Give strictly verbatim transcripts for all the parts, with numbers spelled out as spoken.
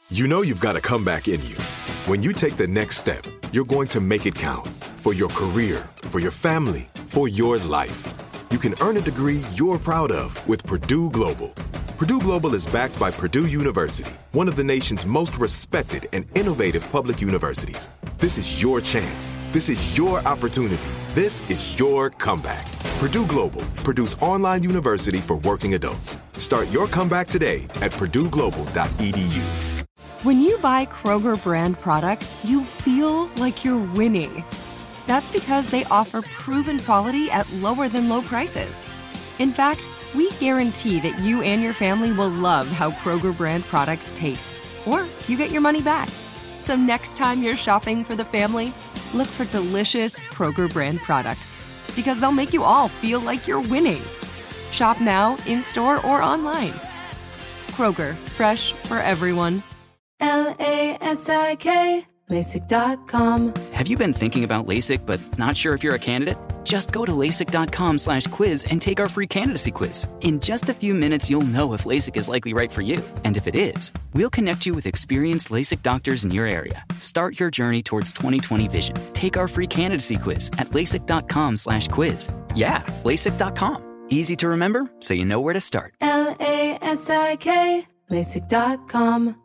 You know you've got a comeback in you. When you take the next step, you're going to make it count for your career, for your family, for your life. You can earn a degree you're proud of with Purdue Global. Purdue Global is backed by Purdue University, one of the nation's most respected and innovative public universities. This is your chance. This is your opportunity. This is your comeback. Purdue Global, Purdue's online university for working adults. Start your comeback today at purdue global dot e d u. When you buy Kroger brand products, you feel like you're winning. That's because they offer proven quality at lower than low prices. In fact, we guarantee that you and your family will love how Kroger brand products taste, or you get your money back. So next time you're shopping for the family, look for delicious Kroger brand products, because they'll make you all feel like you're winning. Shop now, in-store, or online. Kroger, fresh for everyone. L A S I K, LASIK dot com. Have you been thinking about LASIK but not sure if you're a candidate? Just go to LASIK dot com slash quiz and take our free candidacy quiz. In just a few minutes, you'll know if LASIK is likely right for you. And if it is, we'll connect you with experienced LASIK doctors in your area. Start your journey towards twenty twenty vision. Take our free candidacy quiz at LASIK dot com slash quiz. Yeah, LASIK dot com. Easy to remember, so you know where to start. L A S I K, LASIK dot com.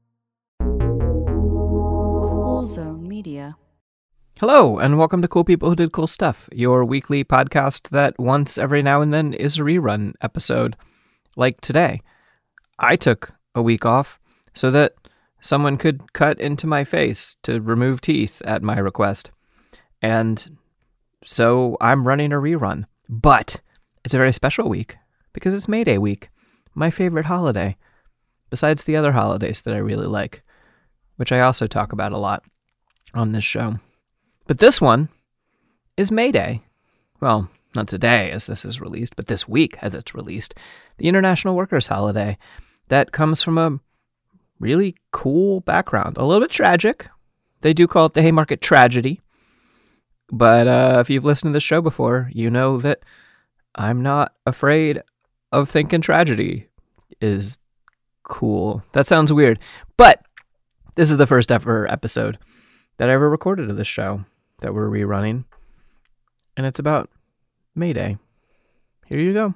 Cool Zone Media. Hello, and welcome to Cool People Who Did Cool Stuff, your weekly podcast that once every now and then is a rerun episode. Like today, I took a week off so that someone could cut into my face to remove teeth at my request. And so I'm running a rerun. But it's a very special week because it's May Day week, my favorite holiday, besides the other holidays that I really like, which I also talk about a lot on this show. But this one is May Day. Well, not today as this is released, but this week as it's released. The International Workers' Holiday that comes from a really cool background. A little bit tragic. They do call it the Haymarket Tragedy. But uh, if you've listened to the show before, you know that I'm not afraid of thinking tragedy is cool. That sounds weird. But this is the first ever episode that I ever recorded of this show that we're rerunning. And it's about May Day. Here you go.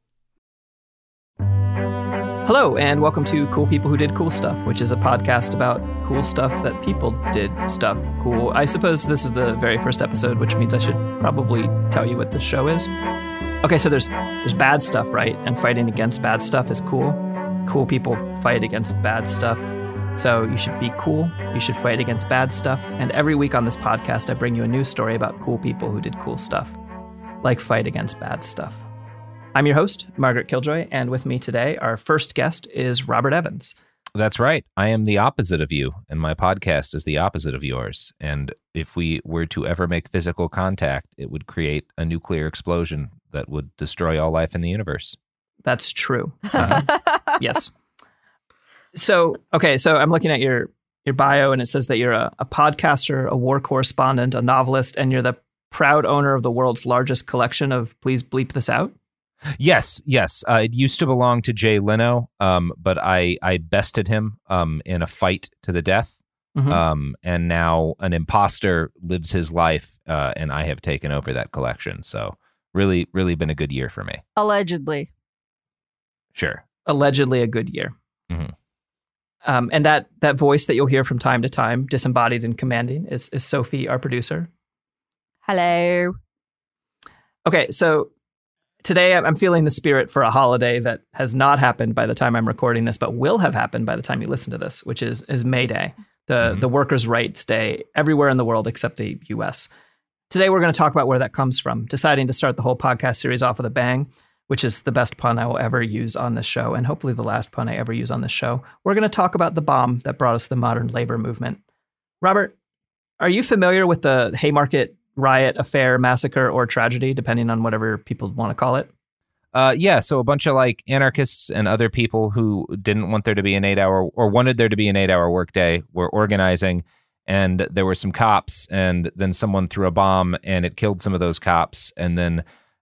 Hello, and welcome to Cool People Who Did Cool Stuff, which is a podcast about cool stuff that people did stuff cool. I suppose this is the very first episode, which means I should probably tell you what this show is. Okay, so there's there's bad stuff, right? And fighting against bad stuff is cool. Cool people fight against bad stuff. So you should be cool, you should fight against bad stuff, and every week on this podcast I bring you a new story about cool people who did cool stuff, like fight against bad stuff. I'm your host, Margaret Killjoy, and with me today, our first guest is Robert Evans. That's right. I am the opposite of you, and my podcast is the opposite of yours. And if we were to ever make physical contact, it would create a nuclear explosion that would destroy all life in the universe. That's true. Uh, yes. So, okay, so I'm looking at your, your bio, and it says that you're a, a podcaster, a war correspondent, a novelist, and you're the proud owner of the world's largest collection of Please Bleep This Out. Yes, yes. Uh, it used to belong to Jay Leno, um, but I, I bested him um, in a fight to the death. Mm-hmm. Um, and now an imposter lives his life, uh, and I have taken over that collection. So really, really been a good year for me. Allegedly. Sure. Allegedly a good year. Mm-hmm. Um, and that that voice that you'll hear from time to time, disembodied and commanding, is, is Sophie, our producer. Hello. Okay, so today I'm feeling the spirit for a holiday that has not happened by the time I'm recording this, but will have happened by the time you listen to this, which is, is May Day, the, mm-hmm. the Workers' Rights Day everywhere in the world except the U S. Today we're going to talk about where that comes from, deciding to start the whole podcast series off with a bang, which is the best pun I will ever use on this show, and hopefully the last pun I ever use on this show. We're going to talk about the bomb that brought us the modern labor movement. Robert, are you familiar with the Haymarket riot, affair, massacre, or tragedy, depending on whatever people want to call it? Uh, yeah, so a bunch of like anarchists and other people who didn't want there to be an eight-hour or wanted there to be an eight-hour workday were organizing, and there were some cops, and then someone threw a bomb, and it killed some of those cops, and then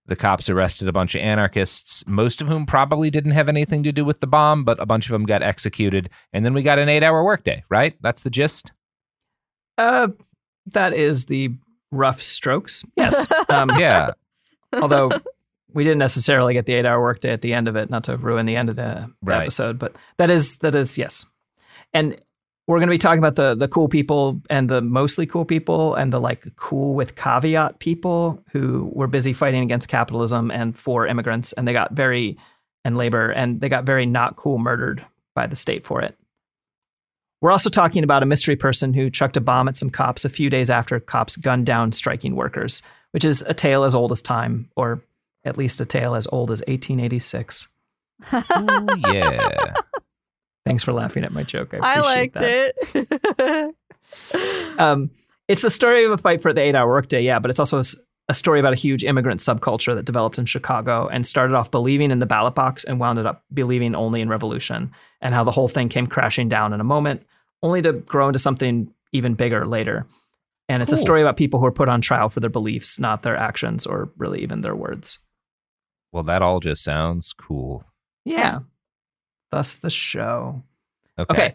The cops arrested a bunch of anarchists, most of whom probably didn't have anything to do with the bomb, but a bunch of them got executed. And then we got an eight-hour workday, right? That's the gist? Uh, that is the rough strokes. Yes. Um, yeah. Although we didn't necessarily get the eight-hour workday at the end of it, not to ruin the end of the Right. episode, but that is, that is, yes. And we're going to be talking about the the cool people and the mostly cool people and the like cool with caveat people who were busy fighting against capitalism and for immigrants, and they got very, and labor, and they got very not cool murdered by the state for it. We're also talking about a mystery person who chucked a bomb at some cops a few days after cops gunned down striking workers, which is a tale as old as time, or at least a tale as old as eighteen eighty-six. Ooh, yeah. Thanks for laughing at my joke. I, I liked that. it. um, it's the story of a fight for the eight-hour workday, yeah, but it's also a story about a huge immigrant subculture that developed in Chicago and started off believing in the ballot box and wound up believing only in revolution, and how the whole thing came crashing down in a moment, only to grow into something even bigger later. And it's Cool. a story about people who are put on trial for their beliefs, not their actions or really even their words. Well, that all just sounds cool. Yeah. Thus the show. Okay. Okay.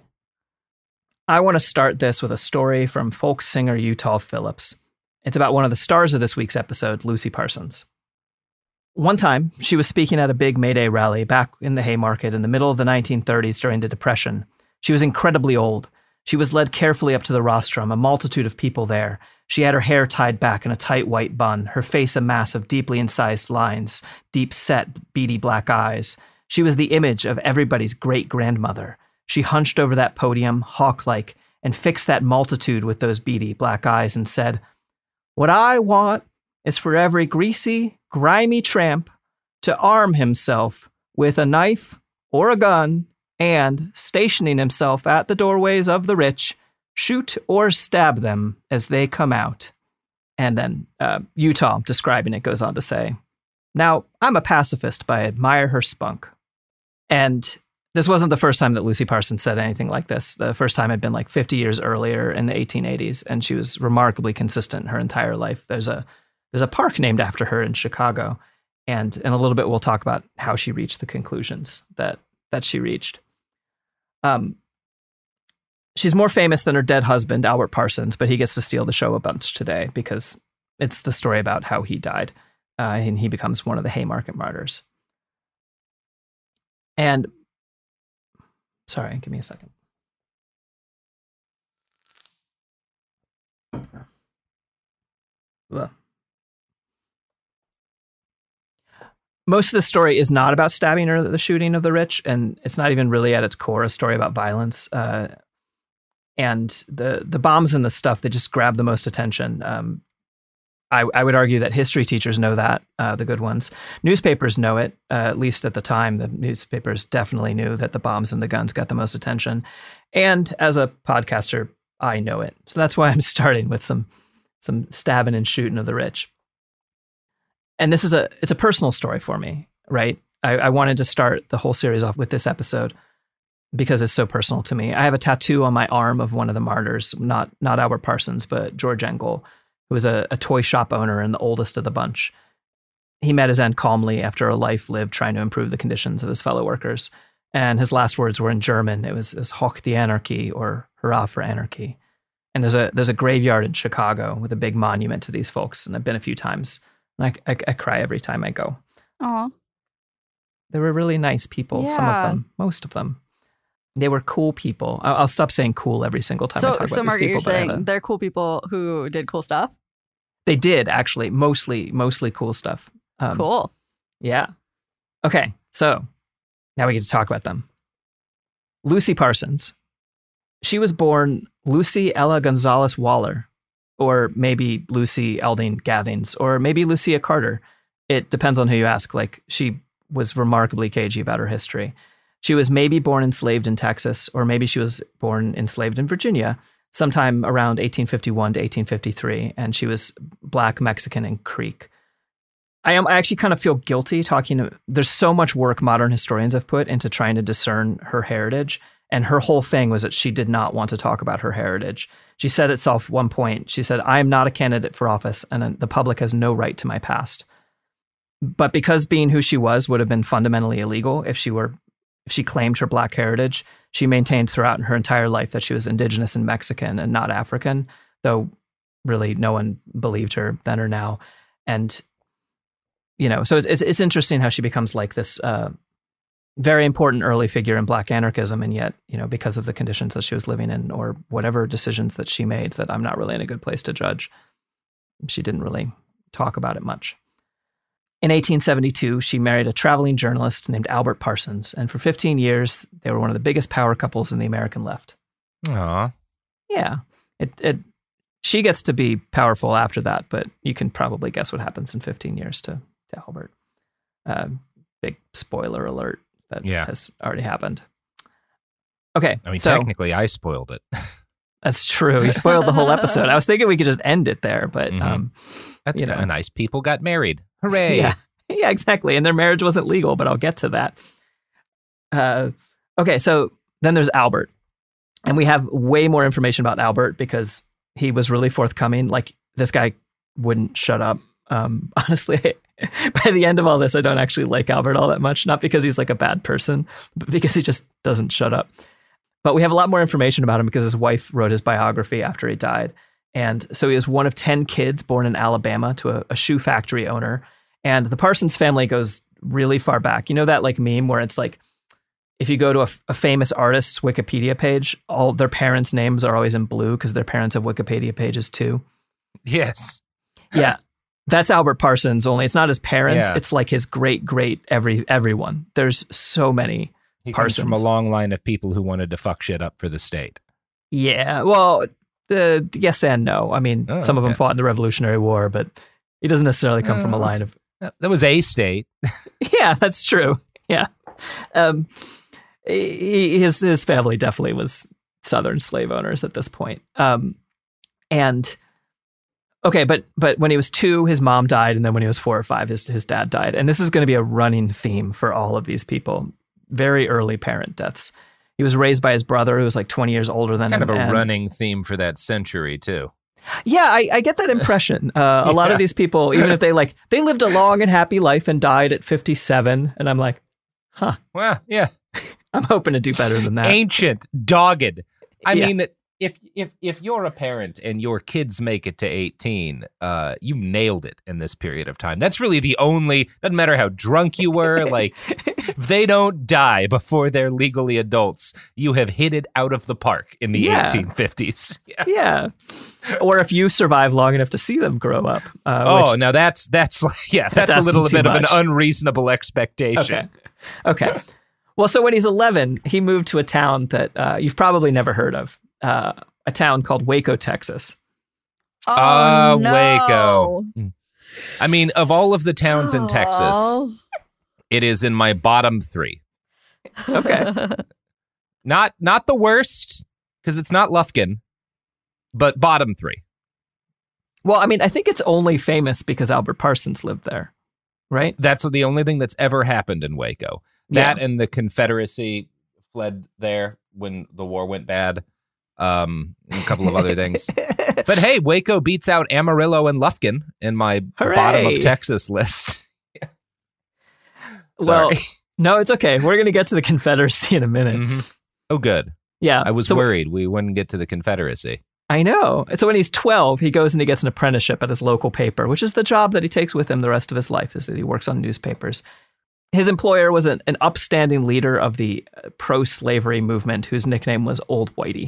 I want to start this with a story from folk singer Utah Phillips. It's about one of the stars of this week's episode, Lucy Parsons. One time, she was speaking at a big May Day rally back in the Haymarket in the middle of the nineteen thirties during the Depression. She was incredibly old. She was led carefully up to the rostrum, a multitude of people there. She had her hair tied back in a tight white bun, her face a mass of deeply incised lines, deep-set, beady black eyes. She was the image of everybody's great-grandmother. She hunched over that podium, hawk-like, and fixed that multitude with those beady black eyes and said, "What I want is for every greasy, grimy tramp to arm himself with a knife or a gun and, stationing himself at the doorways of the rich, shoot or stab them as they come out." And then uh, Utah, describing it, goes on to say, "Now, I'm a pacifist, but I admire her spunk." And this wasn't the first time that Lucy Parsons said anything like this. The first time had been like fifty years earlier in the eighteen eighties, and she was remarkably consistent her entire life. There's a there's a park named after her in Chicago, and in a little bit we'll talk about how she reached the conclusions that that she reached. Um, she's more famous than her dead husband, Albert Parsons, but he gets to steal the show a bunch today because it's the story about how he died, uh, and he becomes one of the Haymarket martyrs. And sorry, give me a second. Ugh. Most of the story is not about stabbing or the shooting of the rich, and it's not even really at its core a story about violence. Uh, and the the bombs and the stuff that just grab the most attention. Um, I, I would argue that history teachers know that, uh, the good ones. Newspapers know it, uh, at least at the time. The newspapers definitely knew that the bombs and the guns got the most attention. And as a podcaster, I know it. So that's why I'm starting with some some stabbing and shooting of the rich. And this is a it's a personal story for me, right? I, I wanted to start the whole series off with this episode because it's so personal to me. I have a tattoo on my arm of one of the martyrs, not not Albert Parsons, but George Engel, who was a, a toy shop owner and the oldest of the bunch. He met his end calmly after a life lived trying to improve the conditions of his fellow workers. And his last words were in German. It was, it was Hoch die Anarchie, or Hurrah for Anarchy. And there's a there's a graveyard in Chicago with a big monument to these folks. And I've been a few times. And I, I, I cry every time I go. Aw. They were really nice people, some of Yeah. them, most of them. They were cool people. I'll, I'll stop saying cool every single time I So, talk about so these Margaret, people. you're but I have saying a- they're cool people who did cool stuff? They did, actually. Mostly, mostly cool stuff. Um, Cool. Yeah. Okay, so now we get to talk about them. Lucy Parsons. She was born Lucy Ella Gonzalez Waller, or maybe Lucy Elding Gathings, or maybe Lucia Carter. It depends on who you ask. Like, she was remarkably cagey about her history. She was maybe born enslaved in Texas, or maybe she was born enslaved in Virginia sometime around eighteen fifty-one to eighteen fifty-three, and she was Black, Mexican, and Creek. I am. I actually kind of feel guilty talking to, there's so much work modern historians have put into trying to discern her heritage. And her whole thing was that she did not want to talk about her heritage. She said itself at one point, she said, "I am not a candidate for office, and the public has no right to my past." but because being who she was would have been fundamentally illegal if she were if she claimed her Black heritage, she maintained throughout her entire life that she was indigenous and Mexican and not African, though really no one believed her then or now. And, you know, so it's it's interesting how she becomes like this uh, very important early figure in Black anarchism. And yet, you know, because of the conditions that she was living in or whatever decisions that she made that I'm not really in a good place to judge, she didn't really talk about it much. In eighteen seventy-two, she married a traveling journalist named Albert Parsons. And for fifteen years, they were one of the biggest power couples in the American left. Aw. Yeah. It, it, she gets to be powerful after that, but you can probably guess what happens in fifteen years to, to Albert. Uh, big spoiler alert that Yeah. has already happened. Okay. I mean, so, technically, I spoiled it. that's true. He spoiled the whole episode. I was thinking we could just end it there, but Mhm. um, That's you know. nice. People got married. Hooray. Yeah, yeah, exactly. And their marriage wasn't legal, but I'll get to that. Uh, okay, so then there's Albert. And we have way more information about Albert because he was really forthcoming. Like, this guy wouldn't shut up. Um, honestly, by the end of all this, I don't actually like Albert all that much. Not because he's like a bad person, but because he just doesn't shut up. But we have a lot more information about him because his wife wrote his biography after he died. And so he was one of ten kids born in Alabama to a, a shoe factory owner. And the Parsons family goes really far back. You know that like meme where it's like, if you go to a, a famous artist's Wikipedia page, all their parents' names are always in blue because their parents have Wikipedia pages too. Yes. Yeah. That's Albert Parsons, only it's not his parents. Yeah. It's like his great, great, every everyone. There's so many He comes Parsons. from a long line of people who wanted to fuck shit up for the state. Yeah. Well, the yes and no. I mean, Oh, some of them okay. fought in the Revolutionary War, but he doesn't necessarily come Uh, from a line of. That was a state. Yeah, that's true. Yeah. Um, he, his his family definitely was Southern slave owners at this point. Um, and okay, but but when he was two, his mom died, and then when he was four or five, his his dad died. And this is going to be a running theme for all of these people. Very early parent deaths. He was raised by his brother, who was like twenty years older than Kind him. of a and- running theme for that century, too. Yeah, I, I get that impression. Uh, a lot Yeah. of these people, even if they like, they lived a long and happy life and died at fifty-seven. And I'm like, huh, Well, yeah. I'm hoping to do better than that. Ancient, dogged. I Yeah. mean, if if if you're a parent and your kids make it to eighteen, uh, you nailed it in this period of time. That's really the only, doesn't matter how drunk you were, like, if they don't die before they're legally adults, you have hit it out of the park in the Yeah. eighteen fifties. Yeah. Yeah. Or if you survive long enough to see them grow up. Uh, Oh, which, now that's, that's like, yeah, That's that's, a little asking bit too of an much. unreasonable expectation. okay. Okay. Well, so when he's eleven, he moved to a town that uh, you've probably never heard of, uh, a town called Waco, Texas. Oh, Uh, no. Waco. I mean, of all of the towns in Texas, Oh. it is in my bottom three. Okay. Not not the worst, because it's not Lufkin, but bottom three. Well, I mean, I think it's only famous because Albert Parsons lived there, right? That's the only thing that's ever happened in Waco. That and the Confederacy fled there when the war went bad. Um, and a couple of other things. But hey, Waco beats out Amarillo and Lufkin in my Hooray. bottom of Texas list. Well, Sorry. no, it's okay. We're going to get to the Confederacy in a minute. Mhm. Oh, good. Yeah. I was so, worried we wouldn't get to the Confederacy. I know. So when he's twelve, he goes and he gets an apprenticeship at his local paper, which is the job that he takes with him the rest of his life, is that he works on newspapers. His employer was an, an upstanding leader of the uh, pro-slavery movement, whose nickname was Old Whitey.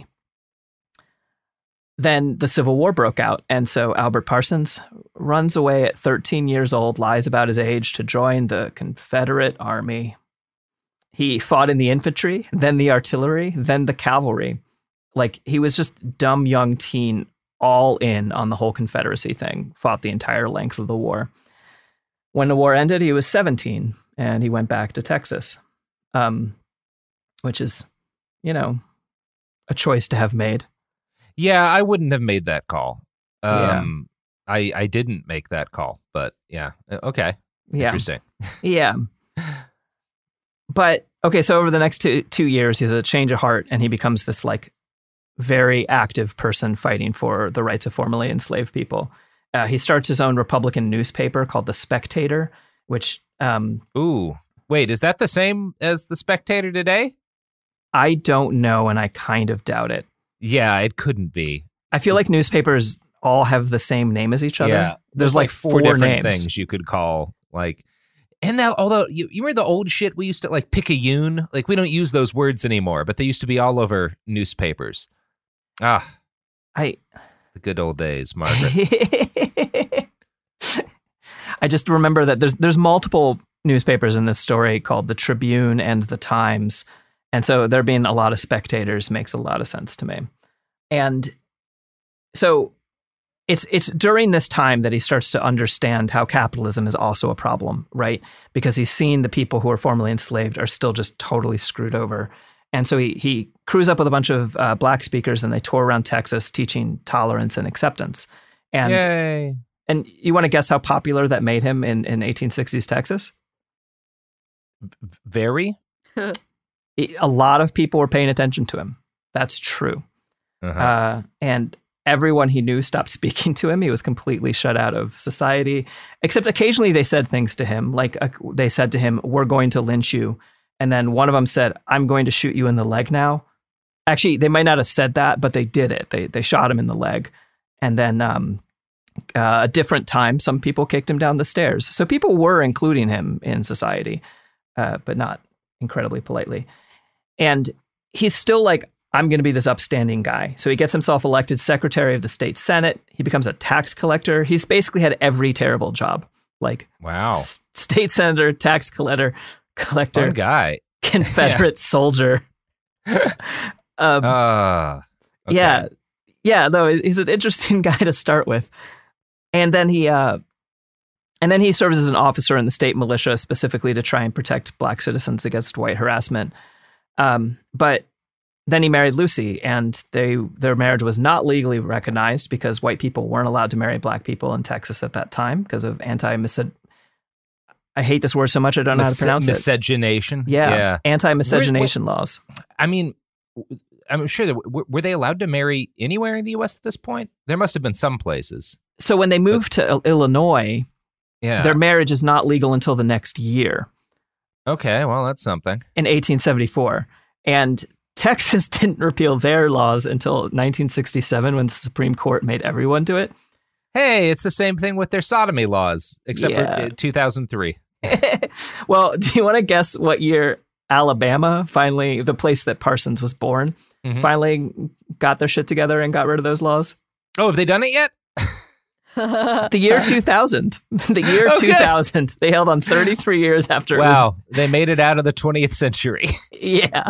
Then the Civil War broke out, and so Albert Parsons runs away at thirteen years old, lies about his age, to join the Confederate Army. He fought in the infantry, then the artillery, then the cavalry. Like, he was just dumb young teen, all in on the whole Confederacy thing, fought the entire length of the war. When the war ended, he was seventeen, and he went back to Texas, um, which is, you know, a choice to have made. Yeah, I wouldn't have made that call. Yeah. Um, I I didn't make that call, but yeah, Uh, okay, Yeah. interesting. Yeah. But, okay, so over the next two, two years, he has a change of heart, and he becomes this, like, very active person fighting for the rights of formerly enslaved people. Uh, he starts his own Republican newspaper called The Spectator, which um, Ooh, wait, is that the same as the Spectator today? I don't know, and I kind of doubt it. Yeah, it couldn't be. I feel like newspapers all have the same name as each other. Yeah, There's, there's like, like four, four different names. things you could call like. And now, although you, you remember the old shit we used to like picayune, like we don't use those words anymore, but they used to be all over newspapers. Ah, I the good old days, Margaret. I just remember that there's there's multiple newspapers in this story called the Tribune and the Times, and so there being a lot of spectators makes a lot of sense to me. And so it's it's during this time that he starts to understand how capitalism is also a problem, right? Because he's seen the people who are formerly enslaved are still just totally screwed over. And so he he crews up with a bunch of uh, black speakers, and they tour around Texas teaching tolerance and acceptance. And Yay. and you want to guess how popular that made him in, in eighteen sixties Texas? Very? A lot of people were paying attention to him. That's true. Uh-huh. Uh, and everyone he knew stopped speaking to him. He was completely shut out of society, except occasionally they said things to him. Like uh, they said to him, "We're going to lynch you." And then one of them said, "I'm going to shoot you in the leg now." Actually, they might not have said that, but they did it. They they shot him in the leg. And then um, uh, a different time, some people kicked him down the stairs. So people were including him in society, uh, but not incredibly politely. And he's still like, I'm going to be this upstanding guy. So he gets himself elected secretary of the state senate. He becomes a tax collector. He's basically had every terrible job, like Wow. s- state senator, tax collector, collector, Fun guy. Confederate soldier. um, Uh, okay. Yeah. Yeah, no, he's an interesting guy to start with. And then he uh, and then he serves as an officer in the state militia, specifically to try and protect black citizens against white harassment. Um, but then he married Lucy, and they their marriage was not legally recognized because white people weren't allowed to marry black people in Texas at that time because of anti-miscegenation. I hate this word so much I don't know how to Mis- pronounce it. miscegenation. Yeah, Yeah. anti-miscegenation laws. I mean, w- I'm sure that w- were they allowed to marry anywhere in the U S at this point? There must have been some places. So when they moved to Il- Illinois, Yeah. their marriage is not legal until the next year. Okay, well, that's something. In eighteen seventy-four. And Texas didn't repeal their laws until nineteen sixty-seven when the Supreme Court made everyone do it. Hey, it's the same thing with their sodomy laws, except Yeah. for uh, two thousand three. Well, do you want to guess what year Alabama finally, the place that Parsons was born, Mhm. finally got their shit together and got rid of those laws? Oh, have they done it yet? The year two thousand. The year Okay. two thousand. They held on thirty-three years after it was. Wow, they made it out of the twentieth century. Yeah.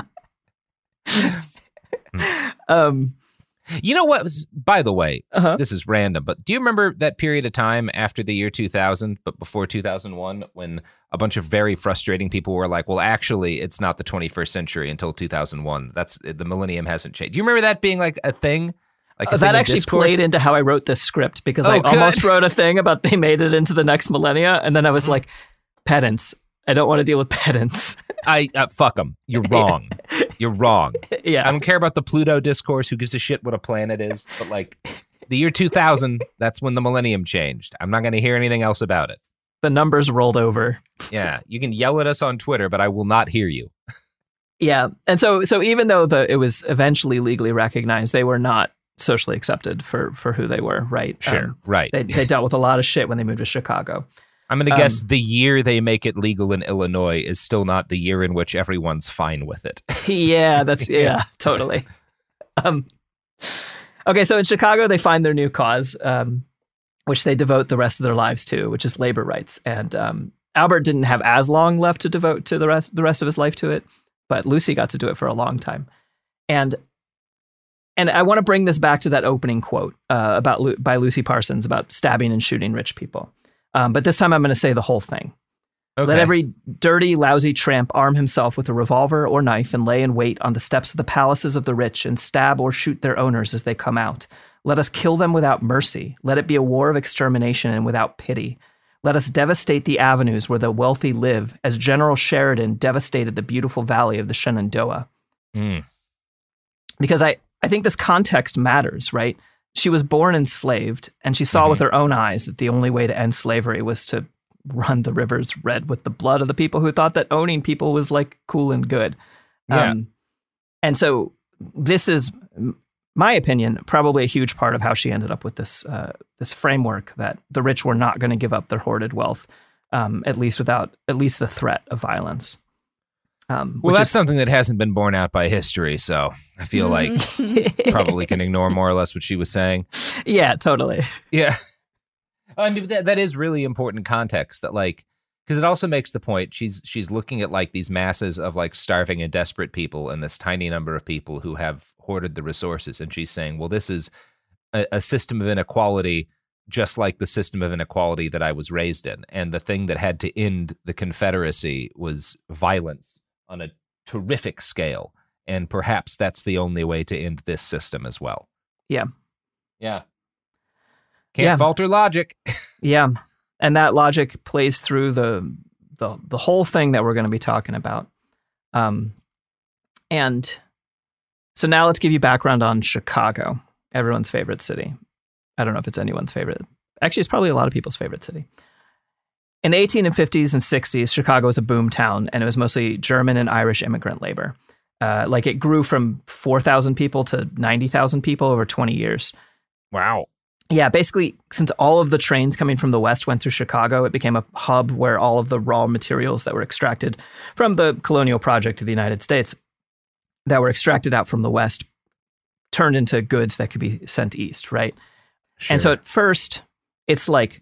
um, You know what was, by the way, uh-huh. this is random, but do you remember that period of time after the year two thousand, but before two thousand one, when a bunch of very frustrating people were like, well, actually, it's not the twenty-first century until two thousand one. That's the millennium hasn't changed. Do you remember that being like a thing? Like a Uh, thing that in actually discourse? played into how I wrote this script because Oh, I good. almost wrote a thing about they made it into the next millennia. And then I was Mm-hmm. like, pedants. I don't want to deal with pedants. I uh, fuck them. You're wrong. You're wrong. Yeah. I don't care about the Pluto discourse. Who gives a shit what a planet is? But like the year two thousand, that's when the millennium changed. I'm not going to hear anything else about it. The numbers rolled over. Yeah, you can yell at us on Twitter, but I will not hear you. Yeah. And so so even though the it was eventually legally recognized, they were not socially accepted for for who they were, right? Sure, Um, right. they they dealt with a lot of shit when they moved to Chicago. I'm going to um, guess the year they make it legal in Illinois is still not the year in which everyone's fine with it. Yeah, that's yeah, totally. Um, okay, so in Chicago, they find their new cause, um, which they devote the rest of their lives to, which is labor rights. And um, Albert didn't have as long left to devote to the rest the rest of his life to it, but Lucy got to do it for a long time. And and I want to bring this back to that opening quote uh, about Lu- by Lucy Parsons about stabbing and shooting rich people. Um, but this time, I'm going to say the whole thing. Okay. Let every dirty, lousy tramp arm himself with a revolver or knife and lay in wait on the steps of the palaces of the rich and stab or shoot their owners as they come out. Let us kill them without mercy. Let it be a war of extermination and without pity. Let us devastate the avenues where the wealthy live, as General Sheridan devastated the beautiful valley of the Shenandoah. Mm. Because I, I think this context matters, right? She was born enslaved, and she saw Mhm. with her own eyes that the only way to end slavery was to run the rivers red with the blood of the people who thought that owning people was like cool and good. Yeah. Um, and so this is, my opinion, probably a huge part of how she ended up with this uh, this framework that the rich were not going to give up their hoarded wealth, um, at least without at least the threat of violence. Um, well, which that's is, something that hasn't been borne out by history, so I feel like probably can ignore more or less what she was saying. Yeah, totally. Yeah. I mean, that, that is really important context that, like, because it also makes the point she's she's looking at like these masses of like starving and desperate people and this tiny number of people who have hoarded the resources. And she's saying, well, this is a, a system of inequality, just like the system of inequality that I was raised in. And the thing that had to end the Confederacy was violence on a terrific scale. And perhaps that's the only way to end this system as well. Yeah. Yeah. Can't Yeah. falter logic. Yeah. And that logic plays through the the the whole thing that we're going to be talking about. Um, and so now let's give you background on Chicago, everyone's favorite city. I don't know if it's anyone's favorite. Actually, it's probably a lot of people's favorite city. In the eighteen fifties and sixties, Chicago was a boom town, and it was mostly German and Irish immigrant labor. Uh, like it grew from four thousand people to ninety thousand people over twenty years. Wow. Yeah, basically, since all of the trains coming from the West went through Chicago, it became a hub where all of the raw materials that were extracted from the colonial project of the United States that were extracted out from the West turned into goods that could be sent east, right? Sure. And so at first, it's like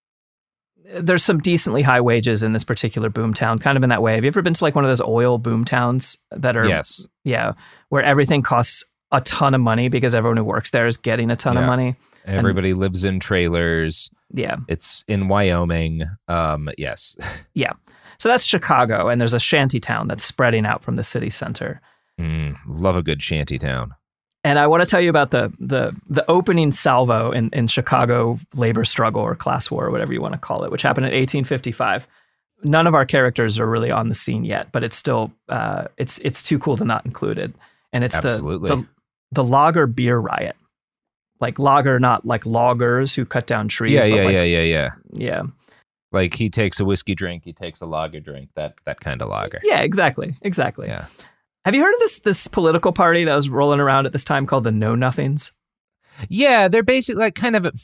there's some decently high wages in this particular boom town, kind of in that way. Have you ever been to like one of those oil boom towns that are, Yes. yeah, where everything costs a ton of money because everyone who works there is getting a ton Yeah. of money? Everybody and, lives in trailers. Yeah. It's in Wyoming. Um, yes. Yeah. So that's Chicago, and there's a shanty town that's spreading out from the city center. Mm, love a good shanty town. And I want to tell you about the the the opening salvo in, in Chicago labor struggle or class war or whatever you want to call it, which happened in eighteen fifty-five. None of our characters are really on the scene yet, but it's still uh, it's it's too cool to not include it. And it's Absolutely. the, the the Lager beer riot. Like lager, not like loggers who cut down trees. Yeah, but yeah, like, yeah, yeah, yeah. Yeah. Like he takes a whiskey drink, he takes a lager drink, that that kind of lager. Yeah, exactly. Exactly. Yeah. Have you heard of this this political party that was rolling around at this time called the Know Nothings? Yeah, they're basically like kind of a,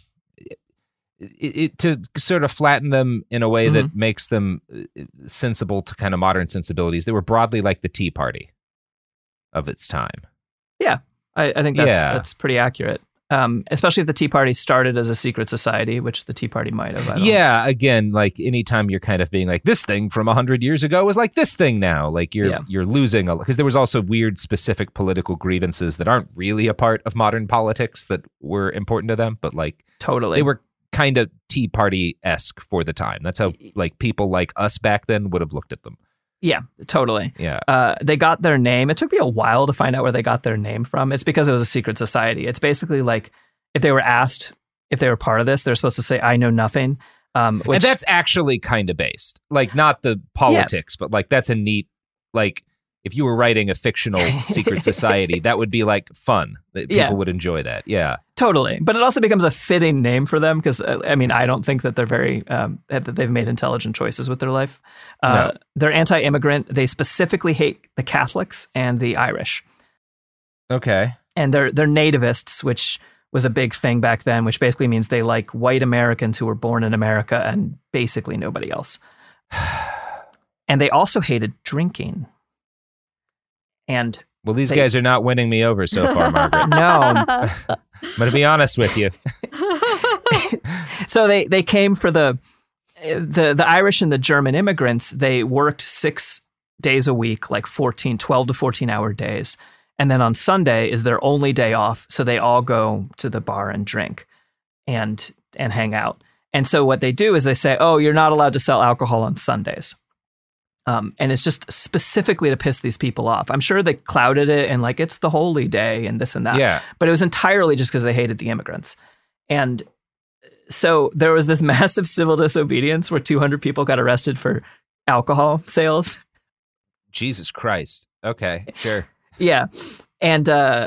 it, it, to sort of flatten them in a way Mm-hmm. that makes them sensible to kind of modern sensibilities. They were broadly like the Tea Party of its time. Yeah, I, I think that's Yeah. that's pretty accurate. Um, especially if the Tea Party started as a secret society, which the Tea Party might have. I don't Yeah, again, like anytime you're kind of being like, this thing from a hundred years ago is like this thing now, like you're Yeah. you're losing a, because there was also weird specific political grievances that aren't really a part of modern politics that were important to them, but like Totally. they were kind of Tea Party-esque for the time. That's how like people like us back then would have looked at them. Yeah, totally. Yeah. Uh, they got their name. It took me a while to find out where they got their name from. It's because it was a secret society. It's basically like if they were asked if they were part of this, they're supposed to say, I know nothing. Um, which, and that's actually kind of based, like not the politics, but like that's a neat, like if you were writing a fictional secret society, that would be like fun. That people Yeah. would enjoy that. Yeah. Totally. But it also becomes a fitting name for them because, uh, I mean, I don't think that they're very, um, that they've made intelligent choices with their life. Uh, No. They're anti-immigrant. They specifically hate the Catholics and the Irish. Okay. And they're they're nativists, which was a big thing back then, which basically means they like white Americans who were born in America and basically nobody else. And they also hated drinking. And Well, these They- guys are not winning me over so far, Margaret. no, I'm going to be honest with you. so they they came for the the the Irish and the German immigrants. They worked six days a week, like fourteen, twelve to fourteen hour days. And then on Sunday is their only day off. So they all go to the bar and drink and and hang out. And so what they do is they say, oh, you're not allowed to sell alcohol on Sundays. Um, and it's just specifically to piss these people off. I'm sure they clouded it and like, it's the holy day and this and that. Yeah. But it was entirely just because they hated the immigrants. And so there was this massive civil disobedience where two hundred people got arrested for alcohol sales. Jesus Christ. Okay, sure. Yeah. And, uh,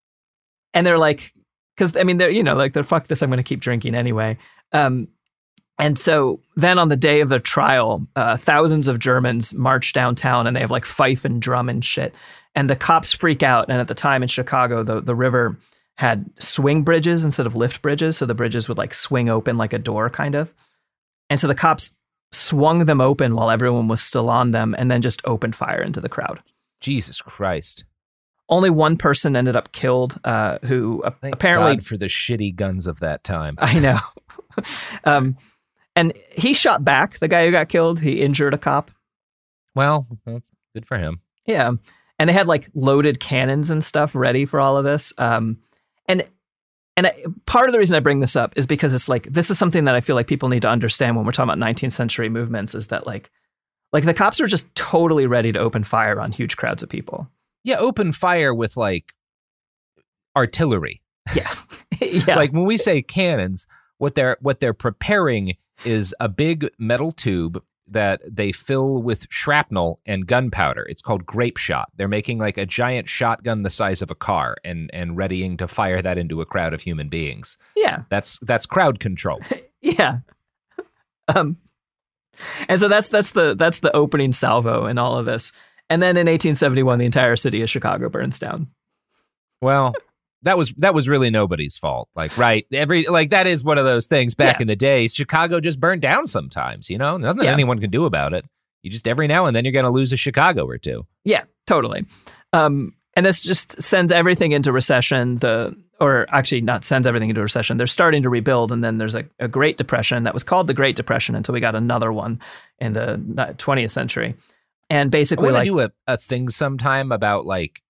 and they're like, cause I mean, they're, you know, like they're fuck this, I'm going to keep drinking anyway. Um, And so then on the day of the trial, uh, thousands of Germans march downtown and they have like fife and drum and shit. And the cops freak out. And at the time in Chicago, the, the river had swing bridges instead of lift bridges. So the bridges would like swing open like a door kind of. And so the cops swung them open while everyone was still on them and then just opened fire into the crowd. Jesus Christ. Only one person ended up killed, uh, who uh, Thank apparently... God for the shitty guns of that time. I know. um, and he shot back, the guy who got killed. He injured a cop. Well, that's good for him. Yeah. And they had like loaded cannons and stuff ready for all of this. Um, and and I, part of the reason I bring this up is because it's like, this is something that I feel like people need to understand when we're talking about nineteenth century movements, is that like, like the cops were just totally ready to open fire on huge crowds of people. Yeah, open fire with like artillery. Yeah. yeah. Like when we say cannons, what they're what they're preparing is a big metal tube that they fill with shrapnel and gunpowder. It's called grape shot. They're making like a giant shotgun the size of a car and and readying to fire that into a crowd of human beings. Yeah. That's that's crowd control. yeah. Um and so that's that's the that's the opening salvo in all of this. And then in eighteen seventy-one, the entire city of Chicago burns down. Well, that was that was really nobody's fault. Like, right. Every like that is one of those things back yeah. in the day. Chicago just burned down sometimes, you know, nothing yeah. anyone can do about it. You just every now and then you're going to lose a Chicago or two. Yeah, totally. Um, and this just sends everything into recession. The or actually not sends everything into recession. They're starting to rebuild. And then there's a, a Great Depression that was called the Great Depression until we got another one in the twentieth century. And basically, I want like, to do a, a thing sometime about like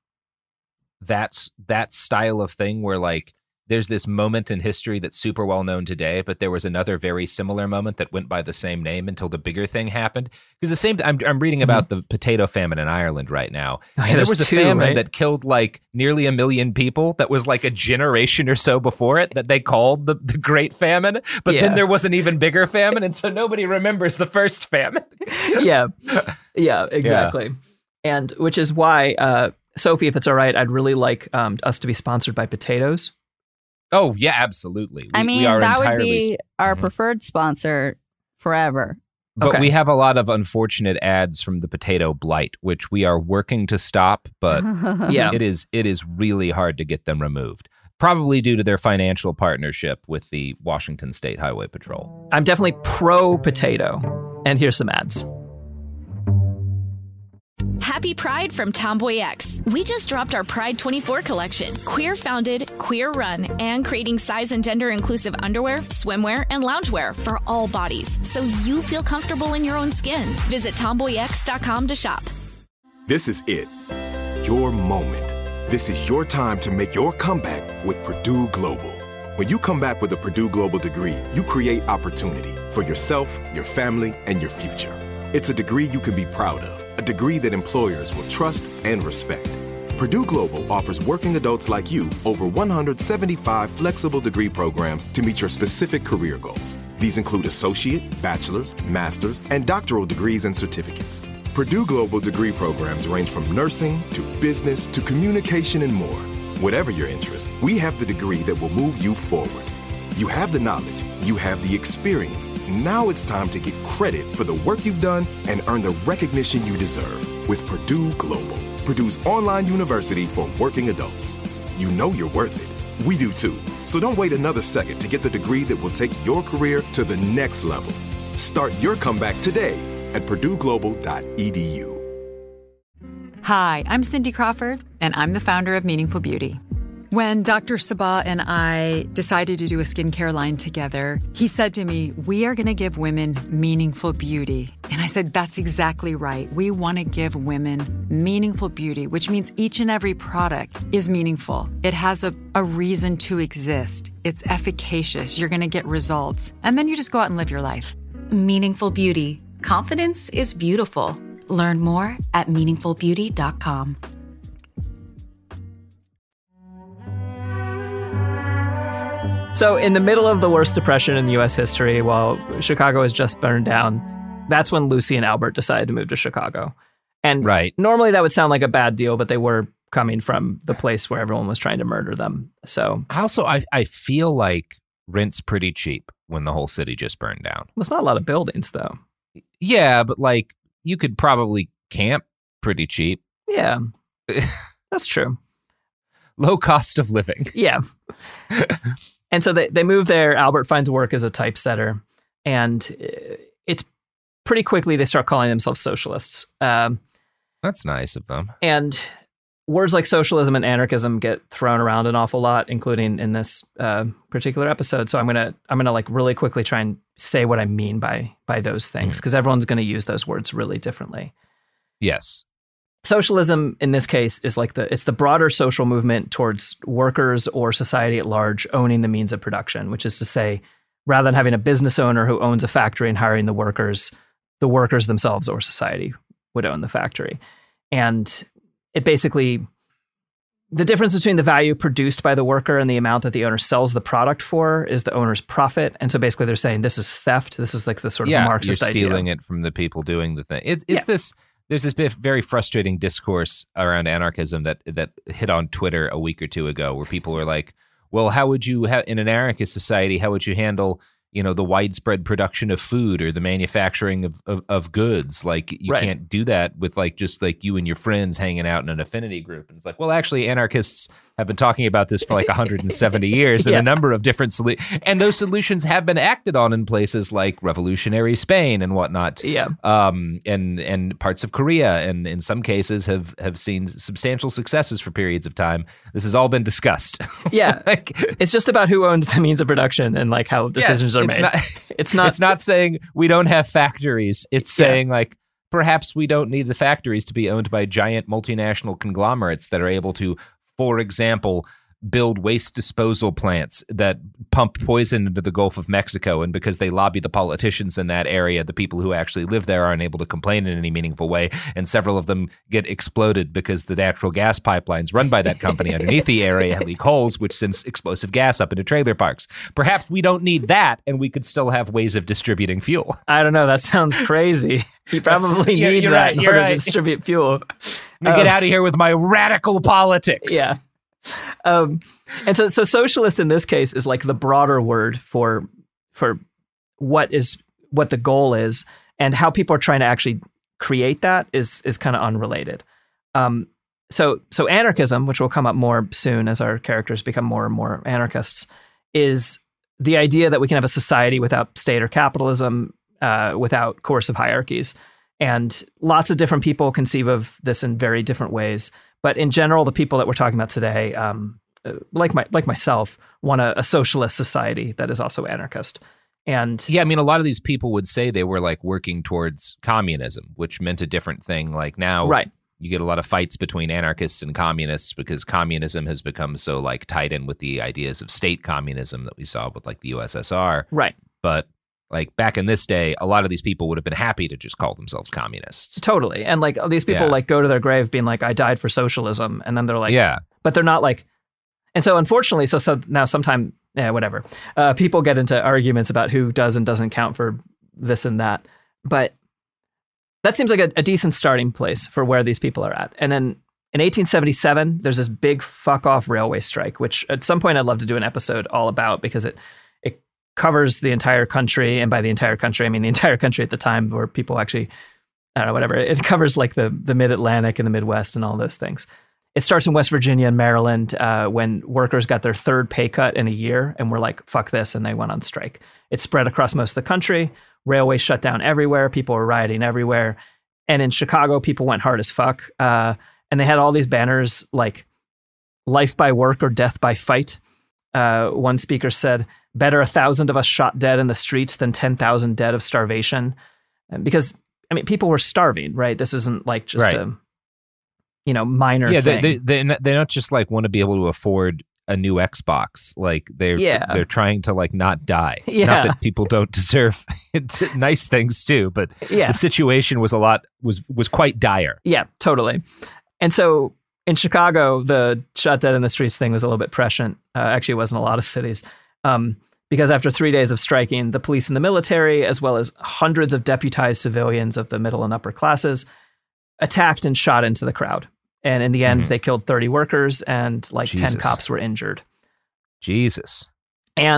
that's that style of thing where like there's this moment in history that's super well known today, but there was another very similar moment that went by the same name until the bigger thing happened. Because the same, I'm I'm reading about mm-hmm. the potato famine in Ireland right now, and yeah, there was a two, famine right? that killed like nearly a million people. That was like a generation or so before it that they called the, the Great Famine. But yeah. then there was an even bigger famine, and so nobody remembers the first famine. yeah, yeah, exactly. Yeah. And which is why, uh, Sophie, if it's all right, I'd really like um, us to be sponsored by potatoes. Oh, yeah, absolutely. We, I mean, we are that would entirely... be our mm-hmm. preferred sponsor forever. But okay. we have a lot of unfortunate ads from the potato blight, which we are working to stop, but yeah. it is it is really hard to get them removed. Probably due to their financial partnership with the Washington State Highway Patrol. I'm definitely pro potato. And here's some ads. Happy Pride from Tomboy X. We just dropped our Pride twenty-four collection. Queer founded, queer run, and creating size and gender inclusive underwear, swimwear, and loungewear for all bodies, so you feel comfortable in your own skin. Visit tomboy x dot com to shop. This is it. Your moment. This is your time to make your comeback with Purdue Global. When you come back with a Purdue Global degree, you create opportunity for yourself, your family, and your future. It's a degree you can be proud of. A degree that employers will trust and respect. Purdue Global offers working adults like you over one hundred seventy-five flexible degree programs to meet your specific career goals. These include associate, bachelor's, master's, and doctoral degrees and certificates. Purdue Global degree programs range from nursing to business to communication and more. Whatever your interest, we have the degree that will move you forward. You have the knowledge, you have the experience. Now it's time to get credit for the work you've done and earn the recognition you deserve with Purdue Global, Purdue's online university for working adults. You know you're worth it. We do too. So don't wait another second to get the degree that will take your career to the next level. Start your comeback today at purdue global dot e d u. Hi, I'm Cindy Crawford, and I'm the founder of Meaningful Beauty. When Doctor Sabah and I decided to do a skincare line together, he said to me, we are going to give women meaningful beauty. And I said, that's exactly right. We want to give women meaningful beauty, which means each and every product is meaningful. It has a, a reason to exist. It's efficacious. You're going to get results. And then you just go out and live your life. Meaningful Beauty. Confidence is beautiful. Learn more at meaningful beauty dot com. So in the middle of the worst depression in U S history, while Chicago has just burned down, that's when Lucy and Albert decided to move to Chicago. And right. normally that would sound like a bad deal, but they were coming from the place where everyone was trying to murder them. So also, I, I feel like rent's pretty cheap. when the whole city just burned down. Well, it's not a lot of buildings, though. Yeah, but like you could probably camp pretty cheap. Yeah, that's true. Low cost of living. Yeah. And so they, they move there. Albert finds work as a typesetter. And it's pretty quickly they start calling themselves socialists. Um, That's nice of them. And words like socialism and anarchism get thrown around an awful lot, including in this uh, particular episode. So I'm gonna I'm gonna like really quickly try and say what I mean by by those things, because mm. everyone's gonna use those words really differently. Yes. Socialism in this case is like the it's the broader social movement towards workers or society at large owning the means of production, which is to say, rather than having a business owner who owns a factory and hiring the workers, the workers themselves or society would own the factory. And it basically, the difference between the value produced by the worker and the amount that the owner sells the product for is the owner's profit. And so basically they're saying this is theft. This is like the sort of yeah, Marxist you're stealing idea. it from the people doing the thing. It's, it's Yeah. this, there's this bit, very frustrating discourse around anarchism that, that hit on Twitter a week or two ago, where people were like, well, how would you have, in an anarchist society, how would you handle, you know, the widespread production of food or the manufacturing of, of, of goods? Like, you Right. can't do that with like just like you and your friends hanging out in an affinity group. And it's like, well, actually, anarchists have been talking about this for like one hundred seventy years, and Yeah. a number of different solutions. And those solutions have been acted on in places like revolutionary Spain and whatnot. Yeah. Um, and and parts of Korea, and in some cases have have seen substantial successes for periods of time. This has all been discussed. Yeah. Like, It's just about who owns the means of production and like how decisions yes, are it's made. Not, it's not it's not saying we don't have factories. It's Yeah. saying like perhaps we don't need the factories to be owned by giant multinational conglomerates that are able to, for example, build waste disposal plants that pump poison into the Gulf of Mexico. And because they lobby the politicians in that area, the people who actually live there aren't able to complain in any meaningful way. And several of them get exploded because the natural gas pipelines run by that company underneath the area leak holes, which sends explosive gas up into trailer parks. Perhaps we don't need that, and we could still have ways of distributing fuel. I don't know. That sounds crazy. You probably you're- need you're that right, in you're order to right. distribute fuel. Let me get Um, out of here with my radical politics. Yeah. Um, and so, so socialist in this case is like the broader word for for what is what the goal is, and how people are trying to actually create that is is kind of unrelated. Um, so so anarchism, which will come up more soon as our characters become more and more anarchists, is the idea that we can have a society without state or capitalism, uh, without coercive hierarchies. And lots of different people conceive of this in very different ways. But in general, the people that we're talking about today, um, like my like myself, want a, a socialist society that is also anarchist. And Yeah, I mean, a lot of these people would say they were like working towards communism, which meant a different thing. Like now, right. you get a lot of fights between anarchists and communists because communism has become so like tied in with the ideas of state communism that we saw with like the U S S R. Right. But like back in this day, a lot of these people would have been happy to just call themselves communists. Totally. And like these people Yeah. like go to their grave being like, I died for socialism. And then they're like, Yeah. but they're not like, and so unfortunately, so, so now sometime, yeah, whatever, uh, people get into arguments about who does and doesn't count for this and that. But that seems like a, a decent starting place for where these people are at. And then in eighteen seventy-seven, there's this big fuck off railway strike, which at some point I'd love to do an episode all about because it, it covers the entire country. And by the entire country, I mean the entire country at the time where people actually, I don't know, whatever. It covers like the, the mid-Atlantic and the Midwest and all those things. It starts in West Virginia and Maryland uh, when workers got their third pay cut in a year and were like, fuck this, and they went on strike. It spread across most of the country. Railways shut down everywhere. People were rioting everywhere. And in Chicago, people went hard as fuck. Uh, and they had all these banners like life by work or death by fight. Uh, one speaker said, better a thousand of us shot dead in the streets than ten thousand dead of starvation. And because, I mean, people were starving, right? This isn't like just Right. a, you know, minor Yeah, thing. they they they they don't just like want to be able to afford a new Xbox. Like they're Yeah. they're trying to like not die. Yeah. Not that people don't deserve nice things too, but Yeah. the situation was a lot was was quite dire. Yeah, totally. And so in Chicago, the shot dead in the streets thing was a little bit prescient. Uh, actually, it was in a lot of cities. Um, because after three days of striking, the police and the military, as well as hundreds of deputized civilians of the middle and upper classes, attacked and shot into the crowd. And in the end, Mhm. they killed thirty workers and like ten Jesus. cops were injured. Jesus. And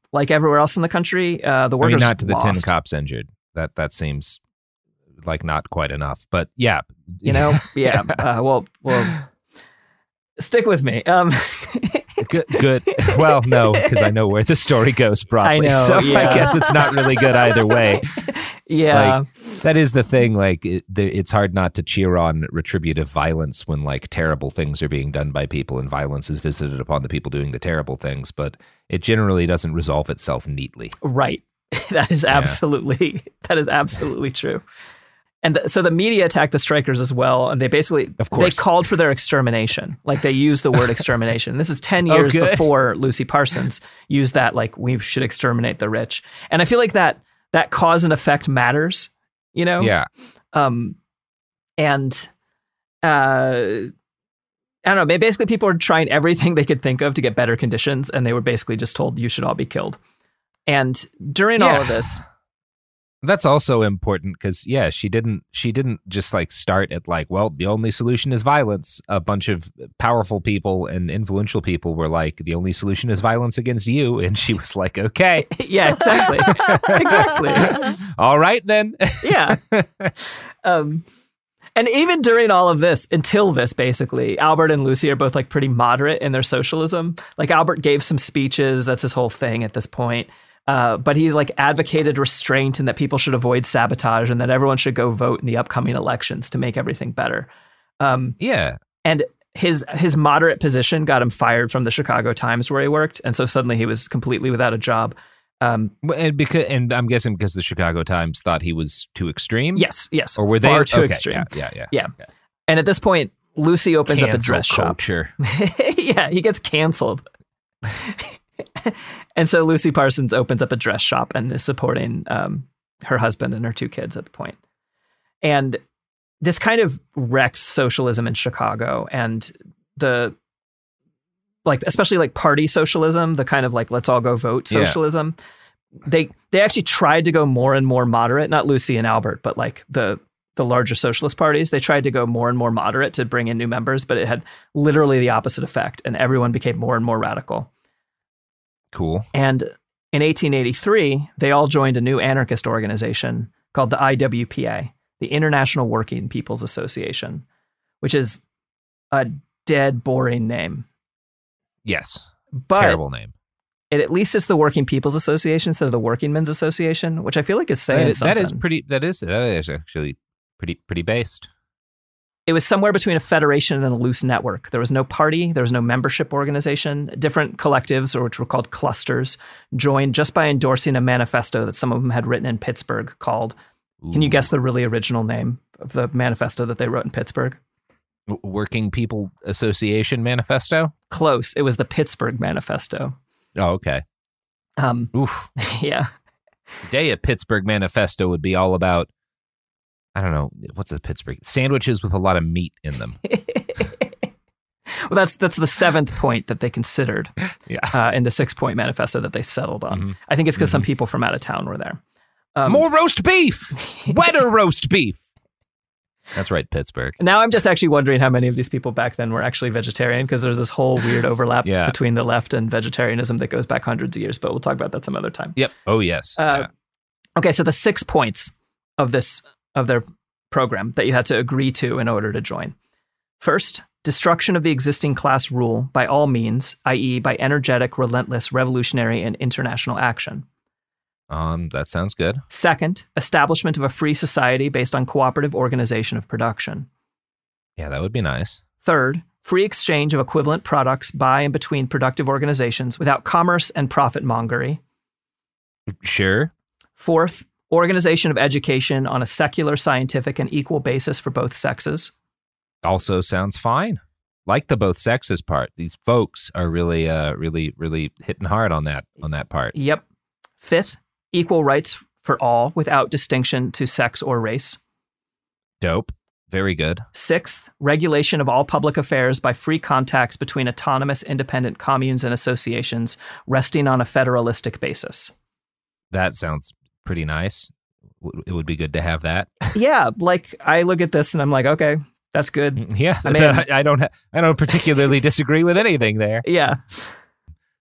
like everywhere else in the country, uh, the I workers mean, not to the lost. ten cops injured. That that seems like not quite enough. But yeah, You know, yeah. uh, well, well, stick with me. Um, good, good. Well, no, because I know where the story goes. Probably, I know, so yeah. I guess it's not really good either way. yeah. Like, that is the thing. Like, it, the, it's hard not to cheer on retributive violence when like terrible things are being done by people, and violence is visited upon the people doing the terrible things. But it generally doesn't resolve itself neatly. Right. That is absolutely that is absolutely true. And the, so the media attacked the strikers as well, and they basically Of course. they called for their extermination. Like they used the word extermination. This is ten Oh, years good. before Lucy Parsons used that. Like we should exterminate the rich. And I feel like that that cause and effect matters. You know. Yeah. Um, and uh, I don't know. ba- Basically, people were trying everything they could think of to get better conditions, and they were basically just told you should all be killed. And during all Yeah. of this. That's also important because yeah, she didn't she didn't just like start at like, well, the only solution is violence. A bunch of powerful people and influential people were like, the only solution is violence against you, and she was like, okay, Yeah, exactly. exactly. all right then. Yeah. Um, and even during all of this, until this, basically, Albert and Lucy are both like pretty moderate in their socialism. Like Albert gave some speeches. That's his whole thing at this point. Uh, but he like advocated restraint and that people should avoid sabotage and that everyone should go vote in the upcoming elections to make everything better. Um, Yeah. and his his moderate position got him fired from the Chicago Times where he worked. And so suddenly he was completely without a job. Um, Well, And because and I'm guessing because the Chicago Times thought he was too extreme. yes, yes. Or were they far too okay, extreme? Yeah, yeah, Yeah. And at this point, Lucy opens up a Cancel dress shop. culture. Yeah, he gets canceled. And so Lucy Parsons opens up a dress shop and is supporting um, her husband and her two kids at the point. And this kind of wrecks socialism in Chicago and the, like, especially like party socialism, the kind of like, let's all go vote Yeah. socialism. They, they actually tried to go more and more moderate, not Lucy and Albert, but like the, the larger socialist parties. They tried to go more and more moderate to bring in new members, but it had literally the opposite effect and everyone became more and more radical. Cool. And in eighteen eighty-three, they all joined a new anarchist organization called the I W P A, the International Working People's Association, which is a dead boring name. Yes. But Terrible name. it at least is the Working People's Association instead of the Working Men's Association, which I feel like is saying That is, something. that is pretty. That is that is actually pretty pretty based. It was somewhere between a federation and a loose network. There was no party. There was no membership organization. Different collectives, or which were called clusters, joined just by endorsing a manifesto that some of them had written in Pittsburgh called, Ooh. can you guess the really original name of the manifesto that they wrote in Pittsburgh? Working People Association Manifesto? Close. It was the Pittsburgh Manifesto. Oh, okay. Um, Oof. yeah. Today, a Pittsburgh Manifesto would be all about, I don't know, what's a Pittsburgh? Sandwiches with a lot of meat in them. Well, that's that's the seventh point that they considered Yeah. uh, in the six-point manifesto that they settled on. Mhm. I think it's because some Mhm. people from out of town were there. Um, More roast beef! Wetter roast beef! That's right, Pittsburgh. Now I'm just actually wondering how many of these people back then were actually vegetarian, because there's this whole weird overlap Yeah. between the left and vegetarianism that goes back hundreds of years, but we'll talk about that some other time. Yep. Oh, yes. Uh, Yeah. Okay, so the six points of this of their program that you had to agree to in order to join. First, destruction of the existing class rule by all means, that is by energetic, relentless, revolutionary, and international action. Um, that sounds good. Second, establishment of a free society based on cooperative organization of production. Yeah, that would be nice. Third, free exchange of equivalent products by and between productive organizations without commerce and profit mongery. Sure. Fourth, organization of education on a secular, scientific, and equal basis for both sexes. Also sounds fine. Like the both sexes part. These folks are really, uh, really, really hitting hard on that on that part. Yep. Fifth, equal rights for all without distinction to sex or race. Dope. Very good. Sixth, regulation of all public affairs by free contacts between autonomous independent communes and associations resting on a federalistic basis. That sounds pretty nice. W- It would be good to have that. Yeah, like I look at this and I'm like, okay, that's good. Yeah, I mean- I, I don't. Ha- I don't particularly disagree with anything there. Yeah.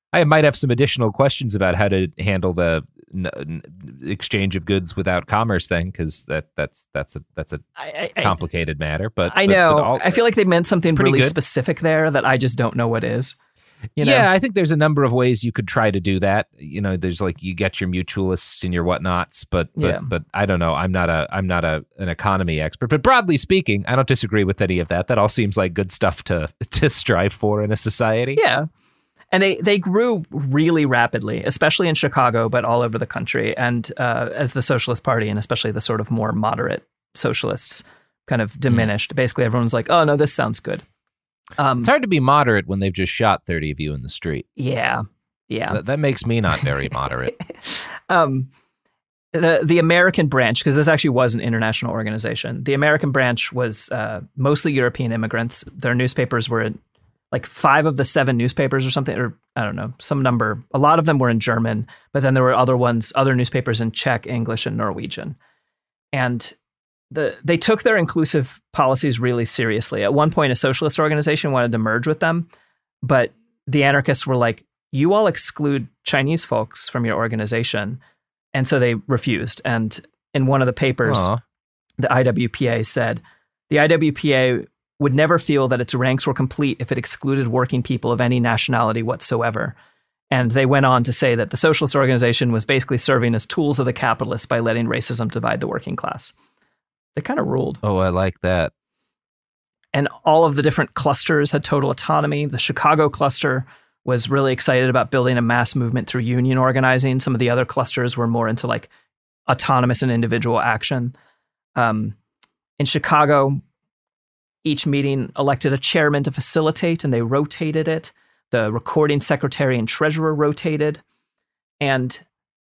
I might have some additional questions about how to handle the n- n- exchange of goods without commerce thing, because that that's that's a that's a I, I, complicated matter. But I but, know. but all, I feel like they meant something really good. specific there that I just don't know what is. You know? Yeah, I think there's a number of ways you could try to do that. You know, there's like you get your mutualists and your whatnots, but but Yeah. but I don't know. I'm not a I'm not a an economy expert, but broadly speaking, I don't disagree with any of that. That all seems like good stuff to to strive for in a society. Yeah. And they, they grew really rapidly, especially in Chicago, but all over the country. And uh, as the Socialist Party, and especially the sort of more moderate socialists, kind of diminished, mm. basically everyone's like, oh, no, this sounds good. Um, it's hard to be moderate when they've just shot thirty of you in the street. Yeah, yeah. That, that makes me not very moderate. um, the, the American branch, because this actually was an international organization, the American branch was uh, mostly European immigrants. Their newspapers were in, like five of the seven newspapers or something, or I don't know, some number. A lot of them were in German, but then there were other ones, other newspapers in Czech, English, and Norwegian. And the they took their inclusive policies really seriously. At one point, a socialist organization wanted to merge with them, but the anarchists were like, you all exclude Chinese folks from your organization. And so they refused. And in one of the papers, Aww. the I W P A said, the I W P A would never feel that its ranks were complete if it excluded working people of any nationality whatsoever. And they went on to say that the socialist organization was basically serving as tools of the capitalists by letting racism divide the working class. They kind of ruled. Oh, I like that. And all of the different clusters had total autonomy. The Chicago cluster was really excited about building a mass movement through union organizing. Some of the other clusters were more into like autonomous and individual action. Um, in Chicago, each meeting elected a chairman to facilitate, and they rotated it. The recording secretary and treasurer rotated. And,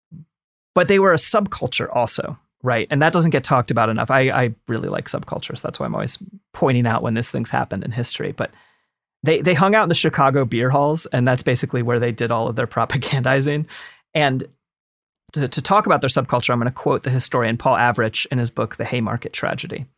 but they were a subculture also, right? And that doesn't get talked about enough. I, I really like subcultures. That's why I'm always pointing out when this thing's happened in history. But they, they hung out in the Chicago beer halls, and that's basically where they did all of their propagandizing. And to, to talk about their subculture, I'm going to quote the historian Paul Avrich in his book, The Haymarket Tragedy.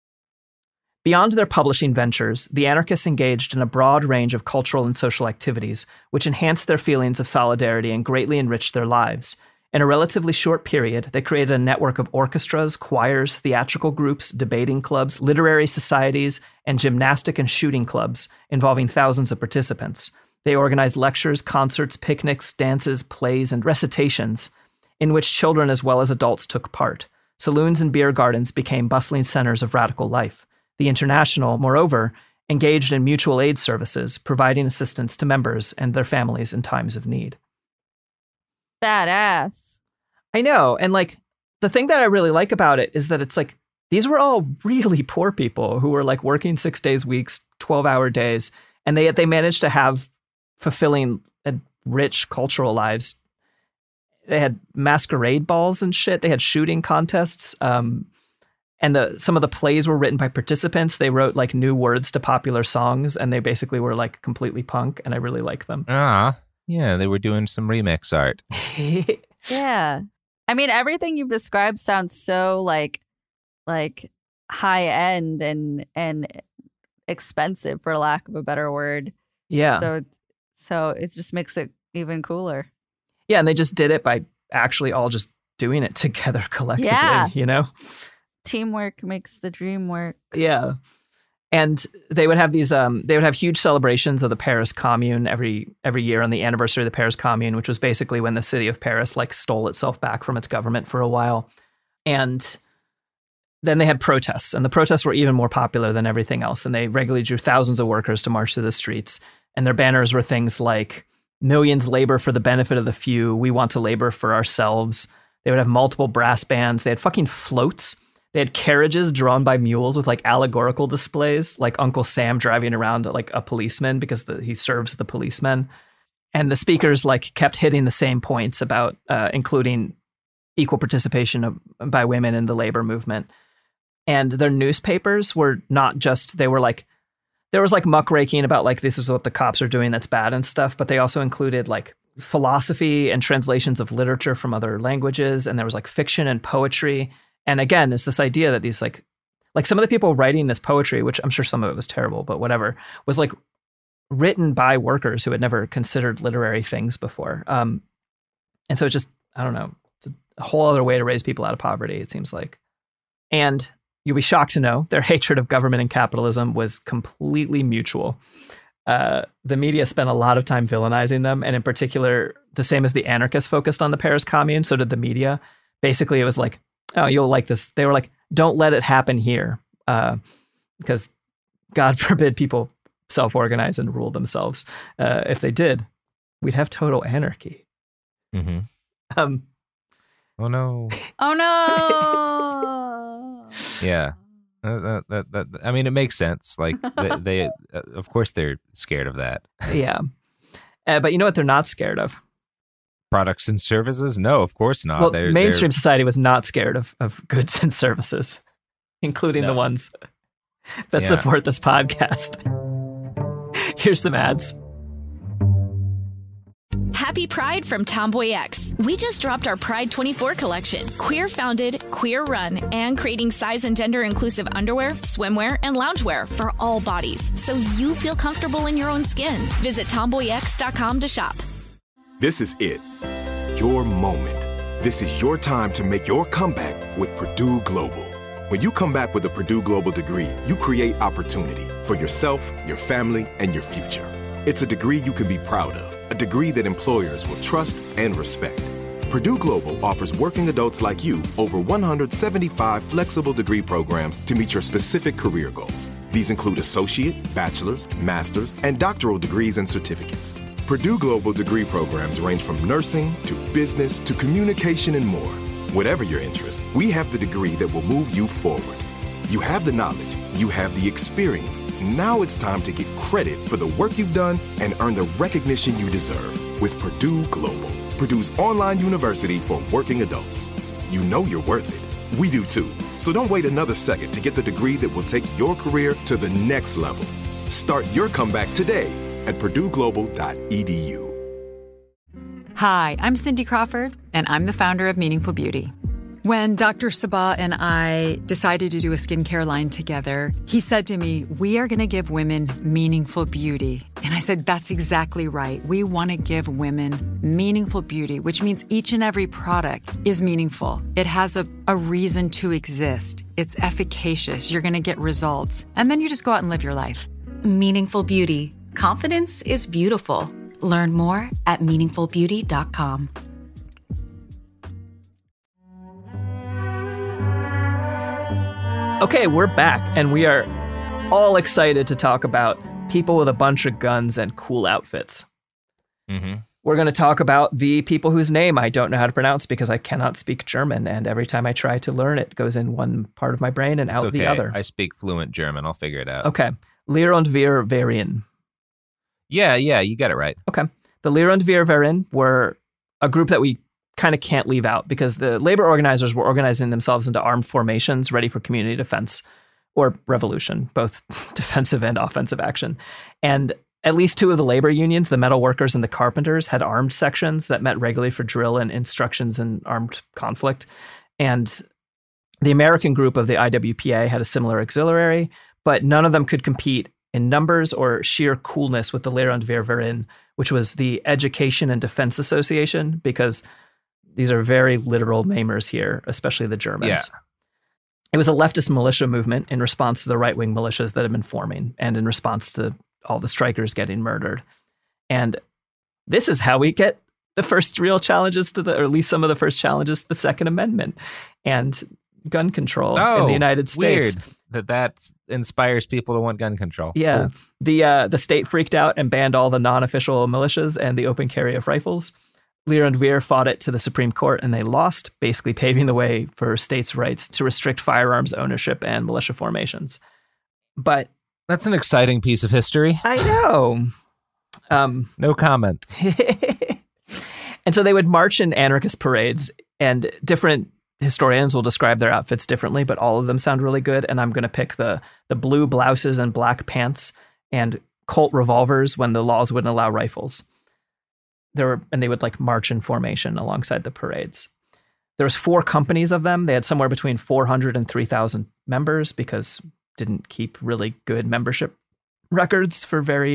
Beyond their publishing ventures, the anarchists engaged in a broad range of cultural and social activities, which enhanced their feelings of solidarity and greatly enriched their lives. In a relatively short period, they created a network of orchestras, choirs, theatrical groups, debating clubs, literary societies, and gymnastic and shooting clubs involving thousands of participants. They organized lectures, concerts, picnics, dances, plays, and recitations in which children as well as adults took part. Saloons and beer gardens became bustling centers of radical life. The International, moreover, engaged in mutual aid services, providing assistance to members and their families in times of need. Badass. I know. And like, the thing that I really like about it is that it's like, these were all really poor people who were like working six days weeks, twelve hour days. And they, they managed to have fulfilling and rich cultural lives. They had masquerade balls and shit. They had shooting contests. Um, And the some of the plays were written by participants. They wrote like new words to popular songs, and they basically were like completely punk, and I really like them. Ah, yeah, they were doing some remix art. Yeah. I mean, everything you've described sounds so like like high end and and expensive, for lack of a better word. Yeah. So so it just makes it even cooler. Yeah, and they just did it by actually all just doing it together collectively, yeah. you know? Teamwork makes the dream work. Yeah. And they would have these, um, they would have huge celebrations of the Paris Commune every every year on the anniversary of the Paris Commune, which was basically when the city of Paris like stole itself back from its government for a while. And then they had protests, and the protests were even more popular than everything else. And they regularly drew thousands of workers to march through the streets. And their banners were things like, millions labor for the benefit of the few. We want to labor for ourselves. They would have multiple brass bands. They had fucking floats. They had carriages drawn by mules with like allegorical displays, like Uncle Sam driving around like a policeman because the, he serves the policemen. And the speakers like kept hitting the same points about uh, including equal participation of, by women in the labor movement. And their newspapers were not just, they were like, there was like muckraking about like, this is what the cops are doing that's bad and stuff. But they also included like philosophy and translations of literature from other languages. And there was like fiction and poetry. And again, it's this idea that these like, like some of the people writing this poetry, which I'm sure some of it was terrible, but whatever, was like written by workers who had never considered literary things before. Um, and so it just, I don't know, it's a whole other way to raise people out of poverty, it seems like. And you'll be shocked to know their hatred of government and capitalism was completely mutual. Uh, the media spent a lot of time villainizing them, and in particular, the same as the anarchists focused on the Paris Commune, so did the media. Basically, it was like, oh, you'll like this. They were like, don't let it happen here, uh, because God forbid people self-organize and rule themselves. Uh, if they did, we'd have total anarchy. Mm-hmm. Um, oh, no. Oh, no. Yeah. Uh, that, that, that, I mean, it makes sense. Like they, they uh, of course, they're scared of that. Yeah, uh, but you know what? They're not scared of products and services. No, of course not. Well, they're, mainstream they're... society was not scared of of goods and services, including no. the ones that yeah. support this podcast. Here's some ads. Happy Pride from Tomboy X. We just dropped our Pride twenty-four collection. Queer founded, queer run, and creating size and gender inclusive underwear, swimwear, and loungewear for all bodies, so you feel comfortable in your own skin. Visit tomboy x dot com to shop. This is it. Your moment. This is your time to make your comeback with Purdue Global. When you come back with a Purdue Global degree, you create opportunity for yourself, your family, and your future. It's a degree you can be proud of. A degree that employers will trust and respect. Purdue Global offers working adults like you over one hundred seventy-five flexible degree programs to meet your specific career goals. These include associate, bachelor's, master's, and doctoral degrees and certificates. Purdue Global degree programs range from nursing to business to communication and more. Whatever your interest, we have the degree that will move you forward. You have the knowledge, you have the experience. Now it's time to get credit for the work you've done and earn the recognition you deserve with Purdue Global, Purdue's online university for working adults. You know you're worth it. We do too. So don't wait another second to get the degree that will take your career to the next level. Start your comeback today at purdue global dot e d u. Hi, I'm Cindy Crawford, and I'm the founder of Meaningful Beauty. When Doctor Sabah and I decided to do a skincare line together, he said to me, we are going to give women meaningful beauty. And I said, that's exactly right. We want to give women meaningful beauty, which means each and every product is meaningful. It has a, a reason to exist. It's efficacious. You're going to get results. And then you just go out and live your life. Meaningful Beauty. Confidence is beautiful. Learn more at meaningful beauty dot com. Okay, we're back, and we are all excited to talk about people with a bunch of guns and cool outfits. Mm-hmm. We're going to talk about the people whose name I don't know how to pronounce because I cannot speak German, and every time I try to learn it, it goes in one part of my brain and out It's okay. the other. I speak fluent German. I'll figure it out. Okay. Leer und wir Verein. Yeah, yeah, you got it right. Okay. The Leer und wir Verein were a group that we kind of can't leave out because the labor organizers were organizing themselves into armed formations ready for community defense or revolution, both defensive and offensive action. And at least two of the labor unions, the metal workers and the carpenters, had armed sections that met regularly for drill and instructions in armed conflict. And the American group of the I W P A had a similar auxiliary, but none of them could compete in numbers or sheer coolness with the Leer und wir Verein, which was the Education and Defense Association, because these are very literal namers here, especially the Germans. Yeah. It was a leftist militia movement in response to the right-wing militias that had been forming and in response to all the strikers getting murdered. And this is how we get the first real challenges to the, or at least some of the first challenges to the Second Amendment and gun control oh, in the United States. Weird that that inspires people to want gun control. Yeah. Cool. The, uh, the state freaked out and banned all the non-official militias and the open carry of rifles. Leer und wir fought it to the Supreme Court and they lost, basically paving the way for states' rights to restrict firearms ownership and militia formations. But that's an exciting piece of history. I know. Um, no comment. And so they would march in anarchist parades, and different historians will describe their outfits differently, but all of them sound really good. And I'm going to pick the the blue blouses and black pants and Colt revolvers when the laws wouldn't allow rifles. There were, and they would like march in formation alongside the parades. There was four companies of them. They had somewhere between four hundred and three thousand members because didn't keep really good membership records for very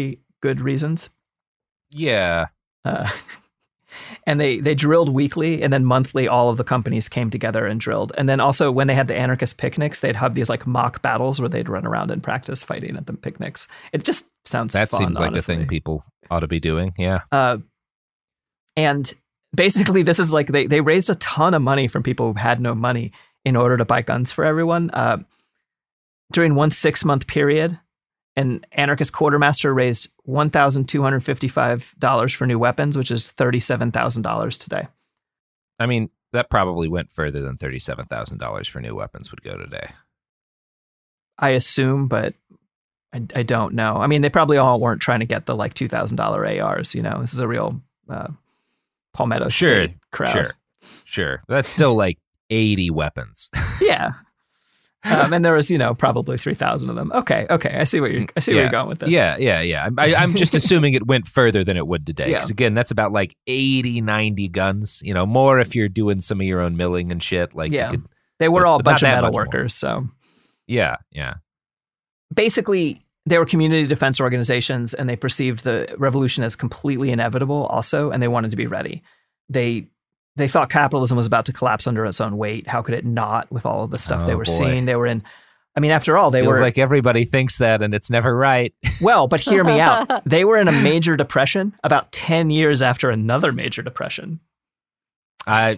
good reasons. Yeah. Uh, and they, they drilled weekly, and then monthly all of the companies came together and drilled. And then also when they had the anarchist picnics, they'd have these like mock battles where they'd run around and practice fighting at the picnics. It just sounds that fun, seems like honestly. a thing people ought to be doing. Yeah. Uh, and basically this is like they, they raised a ton of money from people who had no money in order to buy guns for everyone. Uh, during one six month period, an anarchist quartermaster raised one thousand two hundred fifty-five dollars for new weapons, which is thirty-seven thousand dollars today. I mean, that probably went further than thirty-seven thousand dollars for new weapons would go today. I assume, but I, I don't know. I mean, they probably all weren't trying to get the like two thousand dollars A Rs. You know, this is a real uh, Palmetto Sure, State crowd. Sure, sure. That's still like eighty weapons. Yeah. Um, and there was, you know, probably three thousand of them. Okay, okay. I see what you're, I see yeah. where you're going with this. Yeah, yeah, yeah. I, I'm just assuming it went further than it would today. Because Yeah. again, that's about like eighty, ninety guns. You know, more if you're doing some of your own milling and shit. Like, Yeah. you could, They were all a but not bunch of that metal much more. workers. So Yeah, yeah. basically, they were community defense organizations, and they perceived the revolution as completely inevitable also, and they wanted to be ready. They they thought capitalism was about to collapse under its own weight. How could it not with all of the stuff Oh, they were boy. seeing? They were in, I mean, after all, they Feels were like everybody thinks that, and it's never right. well, but hear me out. They were in a major depression about ten years after another major depression. I.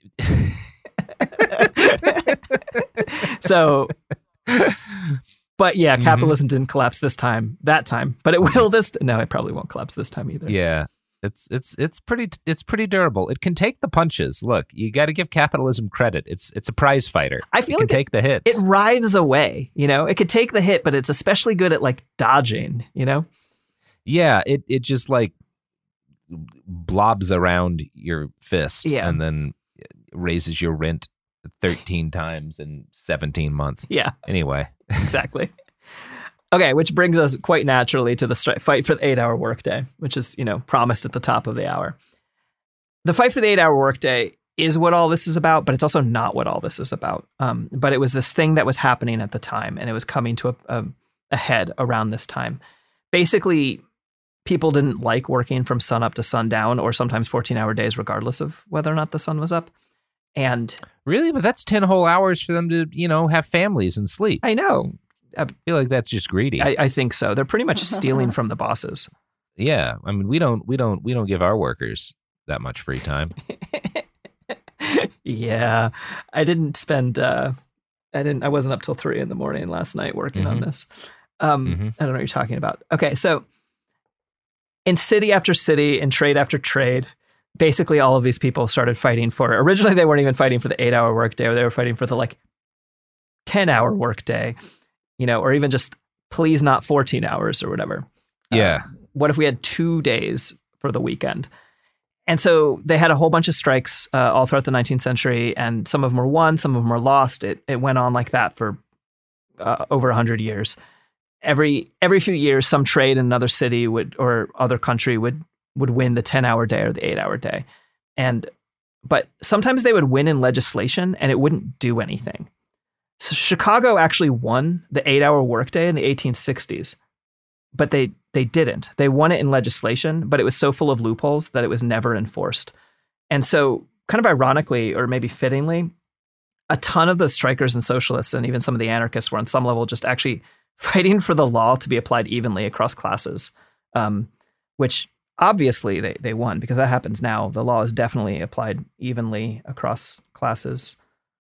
So, but yeah, Mhm. capitalism didn't collapse this time, that time, but it will this. No, it probably won't collapse this time either. Yeah. It's it's it's pretty it's pretty durable. It can take the punches. Look, you got to give capitalism credit. It's it's a prize fighter. I feel it can like it- take the hits. It writhes away, you know, it could take the hit, but it's especially good at like dodging, you know? Yeah, it it just like blobs around your fist Yeah. and then raises your rent thirteen times in seventeen months. Yeah, Anyway, exactly. Okay, which brings us quite naturally to the stri- fight for the eight-hour workday, which is, you know, promised at the top of the hour. The fight for the eight-hour workday is what all this is about, but it's also not what all this is about. Um, but it was this thing that was happening at the time, and it was coming to a, a, a head around this time. Basically, people didn't like working from sun up to sundown, or sometimes fourteen-hour days, regardless of whether or not the sun was up. And really, but that's ten whole hours for them to, you know, have families and sleep. I know. I feel like that's just greedy. I, I think so. They're pretty much stealing from the bosses. Yeah, I mean, we don't we don't we don't give our workers that much free time. Yeah, I didn't spend. Uh, I didn't. I wasn't up till three in the morning last night working on Mhm. this. Um, Mhm. I don't know what you're talking about. Okay, so in city after city, in trade after trade, basically all of these people started fighting for. Originally, they weren't even fighting for the eight-hour workday, or they were fighting for the like ten-hour workday. You know, or even just please not fourteen hours or whatever. Yeah. Uh, what if we had two days for the weekend? And so they had a whole bunch of strikes uh, all throughout the nineteenth century, and some of them were won, some of them were lost. It it went on like that for uh, over one hundred years. Every every few years, some trade in another city would or other country would would win the ten-hour day or the eight-hour day. And but sometimes they would win in legislation, and it wouldn't do anything. So Chicago actually won the eight-hour workday in the eighteen sixties, but they they didn't. They won it in legislation, but it was so full of loopholes that it was never enforced. And so, kind of ironically, or maybe fittingly, a ton of the strikers and socialists, and even some of the anarchists, were on some level just actually fighting for the law to be applied evenly across classes, um, which obviously they they won, because that happens now. The law is definitely applied evenly across classes.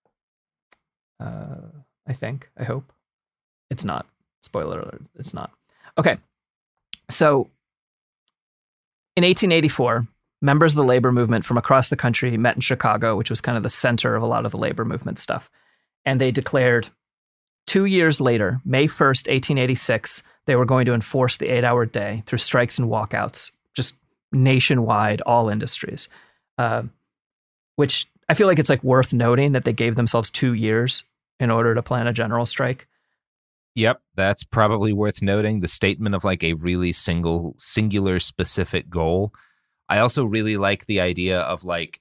Uh, I think, I hope. It's not. Spoiler alert, it's not. Okay. So in eighteen eighty-four, members of the labor movement from across the country met in Chicago, which was kind of the center of a lot of the labor movement stuff. And they declared two years later, May first, eighteen eighty-six, they were going to enforce the eight-hour day through strikes and walkouts, just nationwide, all industries, uh, which I feel like it's like worth noting that they gave themselves two years in order to plan a general strike. Yep, that's probably worth noting. The statement of like a really single, singular, specific goal. I also really like the idea of like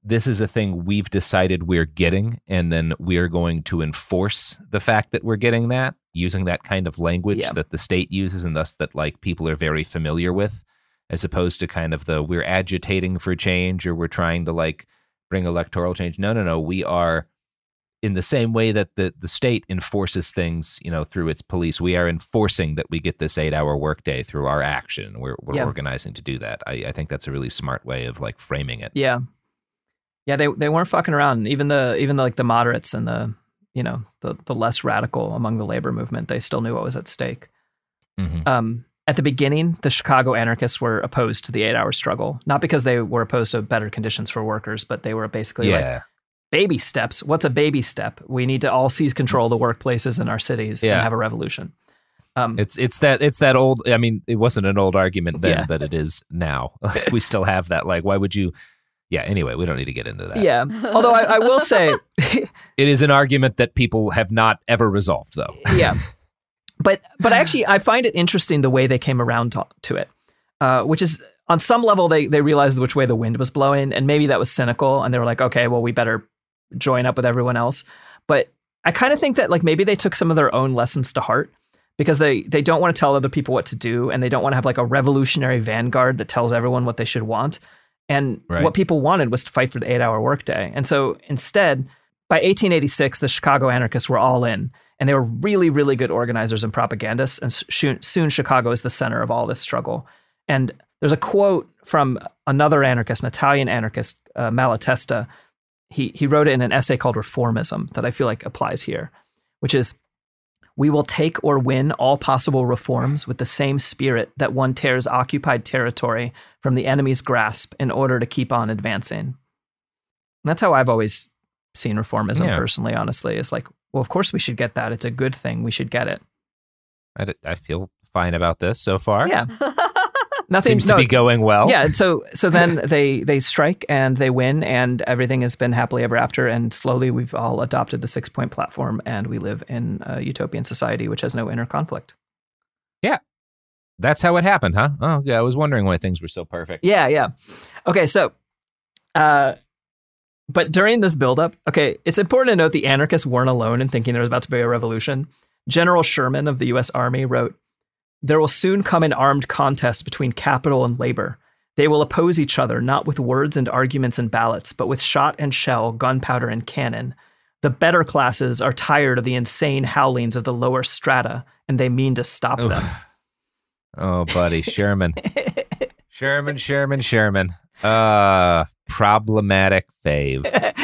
this is a thing we've decided we're getting, and then we're going to enforce the fact that we're getting that, using that kind of language Yeah. that the state uses, and thus that like people are very familiar with, as opposed to kind of the we're agitating for change or we're trying to like bring electoral change. No, no, no. We are, in the same way that the, the state enforces things, you know, through its police, we are enforcing that we get this eight-hour workday through our action. We're we're Yeah. organizing to do that. I, I think that's a really smart way of like framing it. Yeah. Yeah, they they weren't fucking around. Even the even the, like the moderates and the, you know, the the less radical among the labor movement, they still knew what was at stake. Mm-hmm. Um, at the beginning, the Chicago anarchists were opposed to the eight-hour struggle, not because they were opposed to better conditions for workers, but they were basically Yeah. like, baby steps. What's a baby step? We need to all seize control of the workplaces in our cities Yeah. and have a revolution. Um, It's it's that it's that old. I mean, it wasn't an old argument then, Yeah. but it is now. We still have that. Like, why would you? Yeah. Anyway, we don't need to get into that. yeah. Although I, I will say, It is an argument that people have not ever resolved, though. yeah. But but actually, I find it interesting the way they came around to, to it, uh, which is on some level they they realized which way the wind was blowing, and maybe that was cynical, and they were like, okay, well, we better join up with everyone else. But I kind of think that like maybe they took some of their own lessons to heart, because they they don't want to tell other people what to do, and they don't want to have like a revolutionary vanguard that tells everyone what they should want. And Right. what people wanted was to fight for the eight-hour workday. And so instead, by eighteen eighty-six, the Chicago anarchists were all in, and they were really, really good organizers and propagandists. And soon, soon Chicago is the center of all this struggle. And there's a quote from another anarchist, an Italian anarchist, uh, Malatesta. He he wrote it in an essay called Reformism that I feel like applies here, which is, "We will take or win all possible reforms with the same spirit that one tears occupied territory from the enemy's grasp in order to keep on advancing." And that's how I've always seen reformism Yeah. personally, honestly, is like, well, of course we should get that. It's a good thing. We should get it. I, d- I feel fine about this so far. Yeah. Nothing Seems no, to be going well. Yeah, and so so then they they strike and they win, and everything has been happily ever after. And slowly we've all adopted the six point platform, and we live in a utopian society which has no inner conflict. Yeah. That's how it happened, huh? Oh, yeah. I was wondering why things were so perfect. Yeah, yeah. Okay, so, uh, but during this buildup, okay, it's important to note the anarchists weren't alone in thinking there was about to be a revolution. General Sherman of the U S Army wrote, "There will soon come an armed contest between capital and labor. They will oppose each other, not with words and arguments and ballots, but with shot and shell, gunpowder and cannon. The better classes are tired of the insane howlings of the lower strata, and they mean to stop Oof. them." Oh, buddy. Sherman. Sherman, Sherman, Sherman. Uh, problematic fave.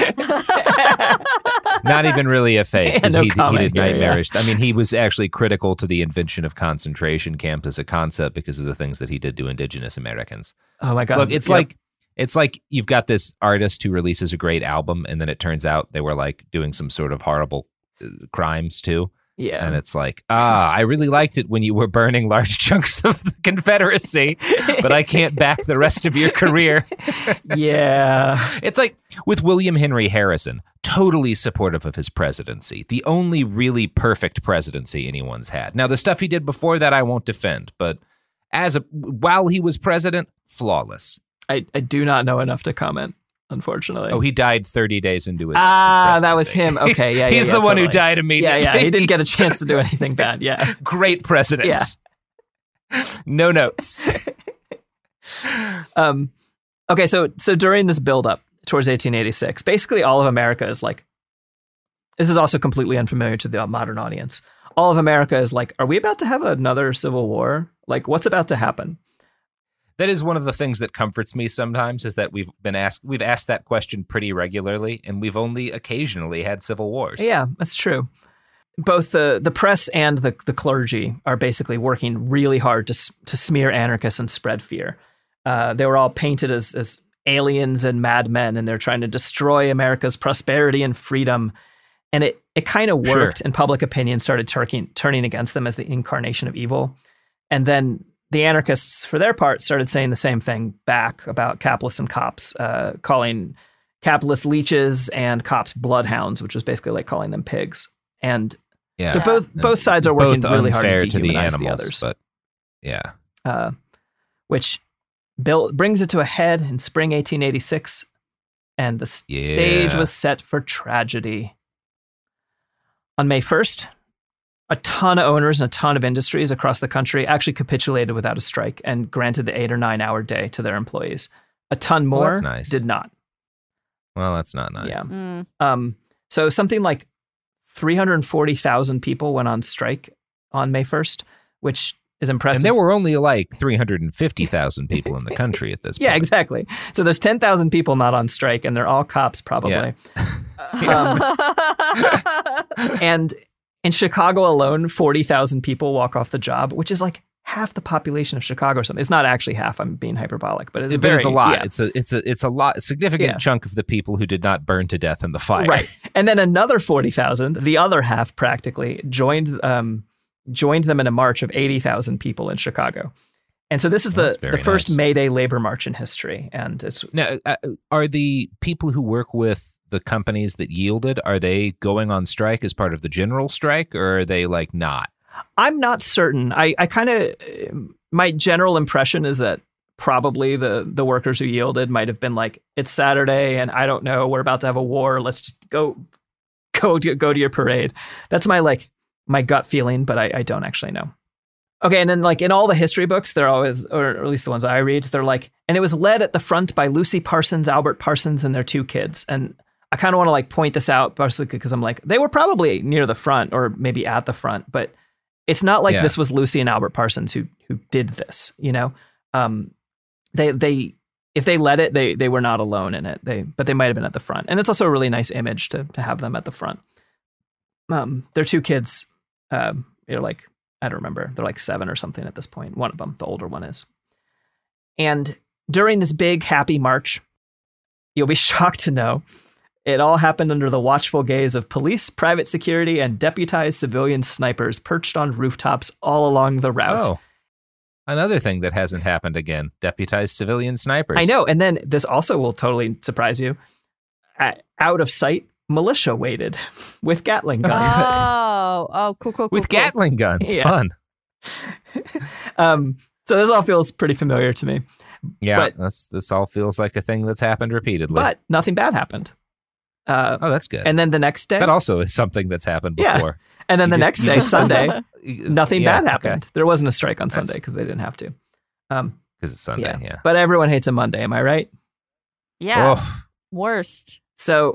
Not even really a fave, because Yeah, no he, he comment did here, yeah. nightmarish. I mean, he was actually critical to the invention of concentration camps as a concept because of the things that he did to indigenous Americans. Oh my God. Look, it's Yep. like it's like you've got this artist who releases a great album, and then it turns out they were like doing some sort of horrible uh, crimes too. Yeah. And it's like, ah, I really liked it when you were burning large chunks of the Confederacy, but I can't back the rest of your career. Yeah. It's like with William Henry Harrison, totally supportive of his presidency, the only really perfect presidency anyone's had. Now, the stuff he did before that, I won't defend, but as a while he was president, flawless. I, I do not know enough to comment, unfortunately. Oh, he died thirty days into his Ah, his that was presidency. him. Okay, yeah, yeah. He's yeah, the one who totally. died Yeah, immediately. yeah. He didn't get a chance to do anything bad. Yeah. Great president. Yeah. No notes. Um, okay, so so during this buildup towards eighteen eighty-six, basically all of America is like, this is also completely unfamiliar to the modern audience. All of America is like, are we about to have another civil war? Like, what's about to happen? That is one of the things that comforts me sometimes, is that we've been asked, we've asked that question pretty regularly, and we've only occasionally had civil wars. Yeah, that's true. Both the, the press and the, the clergy are basically working really hard to s- to smear anarchists and spread fear. Uh, they were all painted as, as aliens and madmen, and they're trying to destroy America's prosperity and freedom. And it, it kind of worked, Sure. and public opinion started turking, turning against them as the incarnation of evil. And then the anarchists, for their part, started saying the same thing back about capitalists and cops, uh, calling capitalists leeches and cops bloodhounds, which was basically like calling them pigs. And Yeah. so both And both sides are working both really hard to unfair to the dehumanize the, animals, others. but yeah. Uh, which built, brings it to a head in spring eighteen eighty-six. and the stage Yeah. was set for tragedy. On May first, a ton of owners and a ton of industries across the country actually capitulated without a strike and granted the eight or nine hour day to their employees. A ton Well, more that's nice. did not. Well, that's not nice. Yeah. Mm. Um, so something like three hundred forty thousand people went on strike on May first, which is impressive. And there were only like three hundred fifty thousand people in the country at this point. Yeah, exactly. So there's ten thousand people not on strike, and they're all cops probably. Um, and in Chicago alone, forty thousand people walk off the job, which is like half the population of Chicago or something. It's not actually half. I'm being hyperbolic, but it's, But very, it's a lot. yeah. It's a it's a it's a lot a significant Yeah. chunk of the people who did not burn to death in the fire. Right. And then another forty thousand, the other half practically, joined um, joined them in a march of eighty thousand people in Chicago. And so this is Well, the, that's very the first nice. May Day labor march in history. And it's Now, uh, are the people who work with the companies that yielded, are they going on strike as part of the general strike, or are they like not? I'm not certain. I, I kind of, my general impression is that probably the the workers who yielded might have been like, it's Saturday and I don't know, we're about to have a war. Let's just go, go to, go to your parade. That's my like, my gut feeling, but I, I don't actually know. Okay. And then like in all the history books, they're always, or at least the ones I read, they're like, and it was led at the front by Lucy Parsons, Albert Parsons, and their two kids. And I kind of want to like point this out partially because I'm like, they were probably near the front or maybe at the front, but it's not like Yeah. this was Lucy and Albert Parsons who who did this, you know? Um, they they if they led it, they they were not alone in it. They but they might have been at the front. And it's also a really nice image to to have them at the front. Um, their two kids, um, they're like, I don't remember, they're like seven or something at this point. One of them, the older one is. And during this big happy march, you'll be shocked to know it all happened under the watchful gaze of police, private security, and deputized civilian snipers perched on rooftops all along the route. Oh, another thing that hasn't happened again: deputized civilian snipers. I know. And then this also will totally surprise you. At, out of sight, militia waited with Gatling guns. Oh, oh, cool, cool, cool. with cool. Gatling guns. Yeah. Fun. um, so this all feels pretty familiar to me. Yeah, But- that's this all feels like a thing that's happened repeatedly. But nothing bad happened. Uh, oh, that's good. and then the next day, that also is something that's happened Yeah. before. and then you the just- next you day, just- Sunday, nothing Yeah, bad happened. There wasn't a strike on That's- Sunday because they didn't have to. Um, because it's Sunday. yeah. Yeah. But everyone hates a Monday. Am I right? Yeah, Oh, worst. So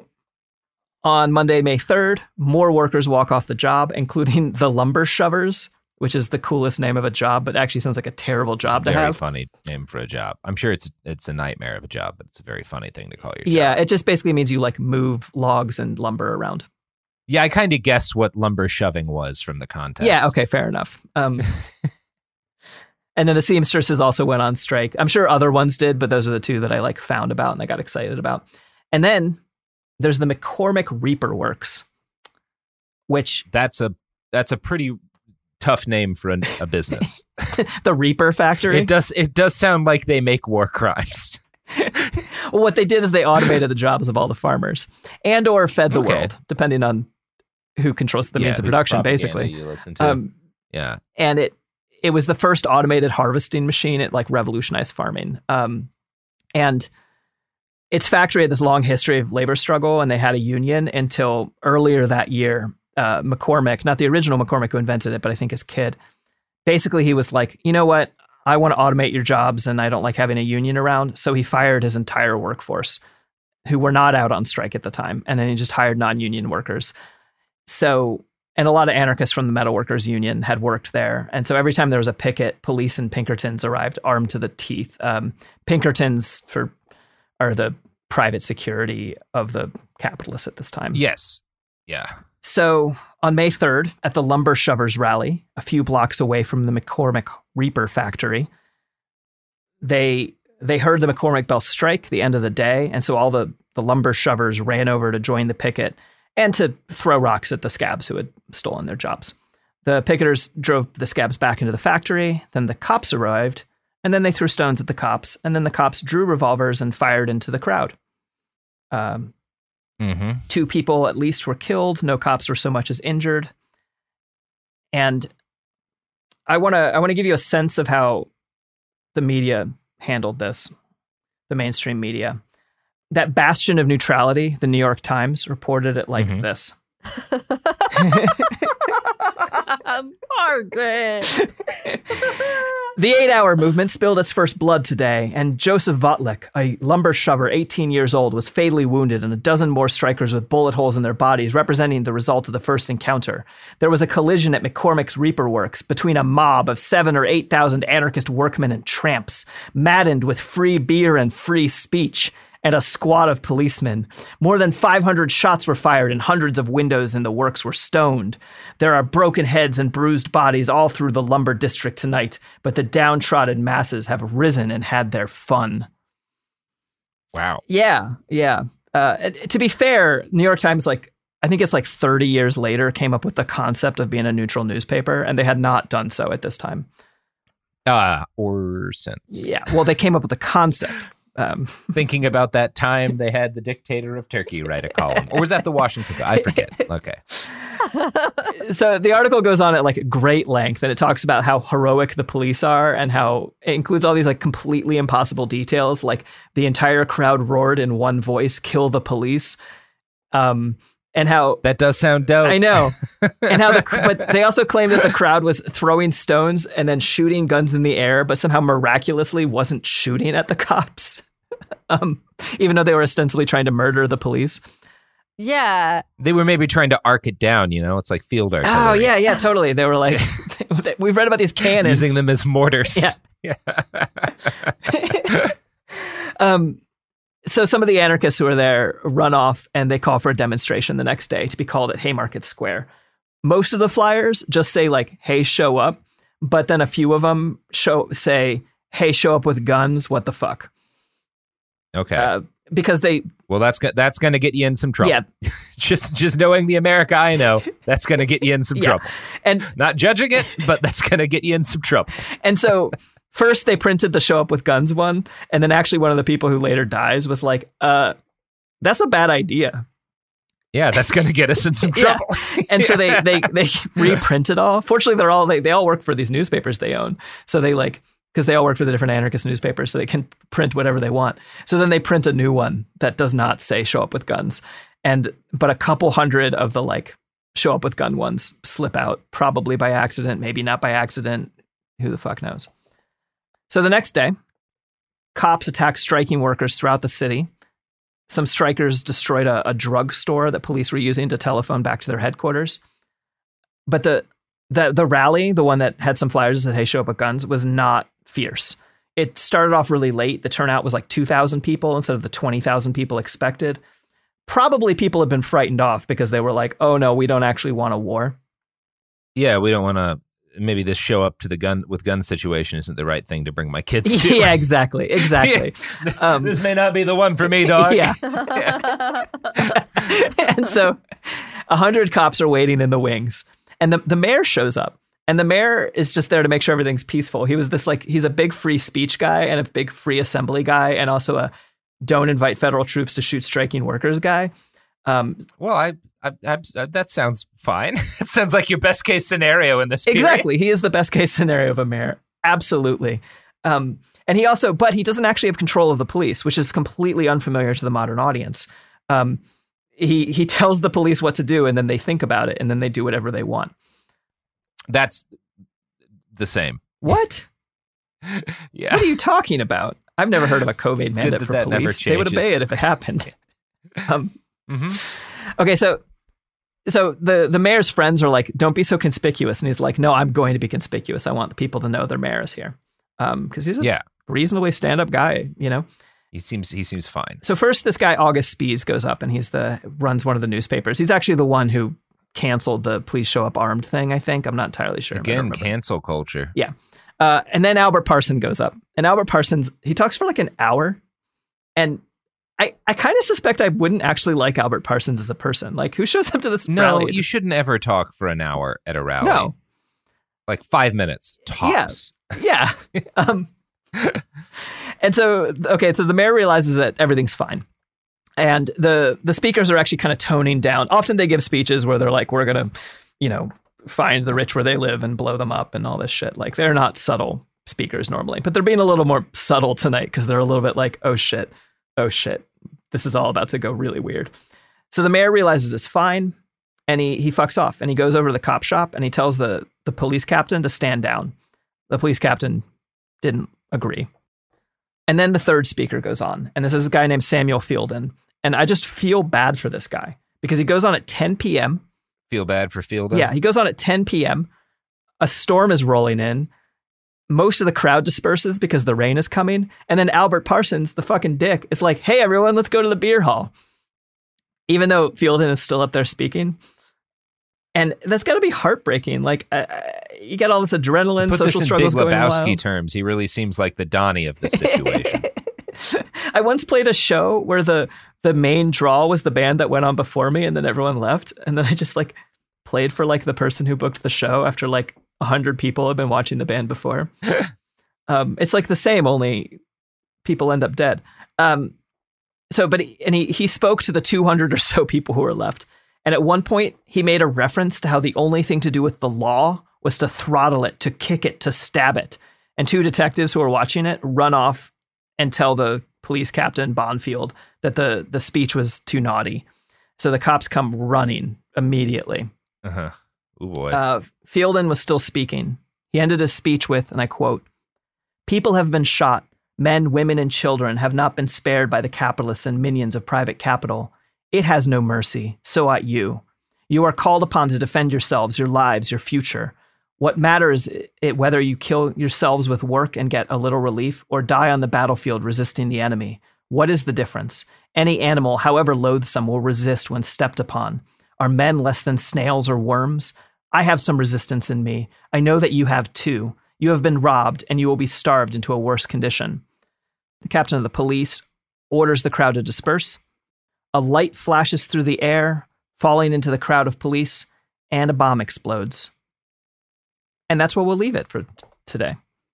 on Monday, May third, more workers walk off the job, including the lumber shovers, which is the coolest name of a job, but actually sounds like a terrible job to very have. funny name for a job. I'm sure it's it's a nightmare of a job, but it's a very funny thing to call your Yeah, job. it just basically means you like move logs and lumber around. Yeah, I kind of guessed what lumber shoving was from the context. Yeah, okay, fair enough. Um, and then the seamstresses also went on strike. I'm sure other ones did, but those are the two that I like found about and I got excited about. And then there's the McCormick Reaper Works, which That's a that's a pretty tough name for an, a business. the Reaper Factory. It does it does sound like they make war crimes. Well, what they did is they automated the jobs of all the farmers and or fed the Okay. world, depending on who controls the Yeah, means of whose production, propaganda basically. you listen to. Um, yeah. and it it was the first automated harvesting machine. It like revolutionized farming. Um, and its factory had this long history of labor struggle, and they had a union until earlier that year. Uh, McCormick, not the original McCormick who invented it, but I think his kid, basically he was like, you know what? I want to automate your jobs and I don't like having a union around. So he fired his entire workforce who were not out on strike at the time. And then he just hired non-union workers. So, and a lot of anarchists from the Metalworkers Union had worked there. And so every time there was a picket, police and Pinkertons arrived armed to the teeth. Um, Pinkertons for are the private security of the capitalists at this time. Yes. Yeah. So on May third, at the Lumber Shovers Rally, a few blocks away from the McCormick Reaper factory, they they heard the McCormick Bell strike the end of the day, and so all the, the lumber shovers ran over to join the picket and to throw rocks at the scabs who had stolen their jobs. The picketers drove the scabs back into the factory, then the cops arrived, and then they threw stones at the cops, and then the cops drew revolvers and fired into the crowd. Um, Mm-hmm. Two people at least were killed. No cops were so much as injured. And I want to I want to give you a sense of how the media handled this, the mainstream media. that bastion of neutrality, the New York Times, reported it like Mhm. this. Margaret. The eight-hour movement spilled its first blood today, and Joseph Votlik, a lumber shover eighteen years old, was fatally wounded, and a dozen more strikers with bullet holes in their bodies, representing the result of the first encounter. There was a collision at McCormick's Reaper Works between a mob of seven or eight thousand anarchist workmen and tramps, maddened with free beer and free speech, and a squad of policemen. More than five hundred shots were fired and hundreds of windows in the works were stoned. There are broken heads and bruised bodies all through the lumber district tonight, but the downtrodden masses have risen and had their fun. Wow. Yeah, yeah. Uh, and to be fair, New York Times, like, I think it's like thirty years later, came up with the concept of being a neutral newspaper, and they had not done so at this time. Uh, or since. Yeah, well, they came up with the concept. Um, Thinking about that time they had the dictator of Turkey write a column. Or was that the Washington? I forget. Okay. So the article goes on at like great length, and it talks about how heroic the police are and how it includes all these like completely impossible details. Like the entire crowd roared in one voice, "Kill the police." Um, and how that does sound dope. I know. And how the, but they also claim that the crowd was throwing stones and then shooting guns in the air, but somehow miraculously wasn't shooting at the cops. Um, even though they were ostensibly trying to murder the police. Yeah. They were maybe trying to arc it down, you know? It's like field artillery. Oh, yeah, yeah, totally. They were like, we've read about these cannons. Using them as mortars. Yeah. um, so some of the anarchists who are there run off and they call for a demonstration the next day to be called at Haymarket Square. Most of the flyers just say like, "Hey, show up." But then a few of them show say, "Hey, show up with guns. What the fuck?" Okay. Uh, because they well, that's go- that's going to get you in some trouble. Yeah. just just knowing the America I know, that's going to get you in some Yeah. trouble. And not judging it, but that's going to get you in some trouble. And so first they printed the "show up with guns" one, and then actually one of the people who later dies was like, "Uh, that's a bad idea." Yeah, that's going to get us in some Yeah. trouble. And so they they they reprint it all. Fortunately, they're all they they all work for these newspapers they own. So they like. Because they all work for the different anarchist newspapers, so they can print whatever they want. So then they print a new one that does not say "show up with guns," and but a couple hundred of the like "show up with gun" ones slip out, probably by accident, maybe not by accident. Who the fuck knows? So the next day, cops attacked striking workers throughout the city. Some strikers destroyed a, a drugstore that police were using to telephone back to their headquarters. But the the the rally, the one that had some flyers that said "Hey, show up with guns," was not fierce. It started off really late. The turnout was like two thousand people instead of the twenty thousand people expected. Probably people had been frightened off because they were like, "Oh no, we don't actually want a war." Yeah, we don't want to. Maybe this show up to the gun with gun situation isn't the right thing to bring my kids to. Yeah, exactly, exactly. Um, this may not be the one for me, dog. Yeah. And so, a hundred cops are waiting in the wings, and the the mayor shows up. And the mayor is just there to make sure everything's peaceful. He was this like, he's a big free speech guy and a big free assembly guy and also a don't invite federal troops to shoot striking workers guy. Um, well, I, I, I, I that sounds fine. It sounds like your best case scenario in this period. Exactly. He is the best case scenario of a mayor. Absolutely. Um, and he also, but he doesn't actually have control of the police, which is completely unfamiliar to the modern audience. Um, he, he tells the police what to do and then they think about it and then they do whatever they want. That's the same. What? Yeah. What are you talking about? I've never heard of a COVID It's mandate good for that that never police. They would obey changes. it if it happened. Um, mm-hmm. Okay, so so the, the mayor's friends are like, "Don't be so conspicuous." And he's like, "No, I'm going to be conspicuous. I want the people to know their mayor is here." Um, because he's a Yeah. reasonably stand-up guy, you know? He seems he seems fine. So first, this guy, August Spies, goes up and he's the runs one of the newspapers. He's actually the one who canceled the "please show up armed" thing, I think. I'm not entirely sure. Again, cancel culture. Yeah. Uh, and then Albert Parson goes up. And Albert Parsons, he talks for like an hour. And I, I kind of suspect I wouldn't actually like Albert Parsons as a person. Like, who shows up to this No, rally? you shouldn't ever talk for an hour at a rally. No. Like five minutes, tops. Yeah. Yeah. um, and so, okay, so the mayor realizes that everything's fine. And the the speakers are actually kind of toning down. Often they give speeches where they're like, "We're going to, you know, find the rich where they live and blow them up," and all this shit. Like, they're not subtle speakers normally, but they're being a little more subtle tonight because they're a little bit like, "Oh shit, oh shit, this is all about to go really weird. So the mayor realizes it's fine, and he he fucks off, and he goes over to the cop shop, and he tells the, the police captain to stand down. The police captain didn't agree. And then the third speaker goes on, and this is a guy named Samuel Fielden. And I just feel bad for this guy because he goes on at ten p.m. Feel bad for Fielden? Yeah, he goes on at ten p.m. A storm is rolling in. Most of the crowd disperses because the rain is coming. And then Albert Parsons, the fucking dick, is like, hey, everyone, let's go to the beer hall. Even though Fielden is still up there speaking. And that's got to be heartbreaking. Like, uh, you get all this adrenaline, Put social this in struggles Big going on. Lebowski terms, he really seems like the Donnie of this situation. I once played a show where the the main draw was the band that went on before me, and then everyone left. And then I just like played for like the person who booked the show after like a hundred people have been watching the band before. um, it's like the same, only people end up dead. Um, so, but he, and he he spoke to the two hundred or so people who were left. And at one point, he made a reference to how the only thing to do with the law was to throttle it, to kick it, to stab it. And two detectives who are watching it run off and tell the police captain, Bonfield, that the, the speech was too naughty. So the cops come running immediately. Uh-huh. Oh, boy. Uh, Fielden was still speaking. He ended his speech with, and I quote, "People have been shot. Men, women, and children have not been spared by the capitalists and minions of private capital. It has no mercy. So ought you. You are called upon to defend yourselves, your lives, your future. What matters it whether you kill yourselves with work and get a little relief or die on the battlefield resisting the enemy. What is the difference? Any animal, however loathsome, will resist when stepped upon. Are men less than snails or worms? I have some resistance in me. I know that you have too. You have been robbed and you will be starved into a worse condition." The captain of the police orders the crowd to disperse. A light flashes through the air, falling into the crowd of police, and a bomb explodes. And that's where we'll leave it for t- today.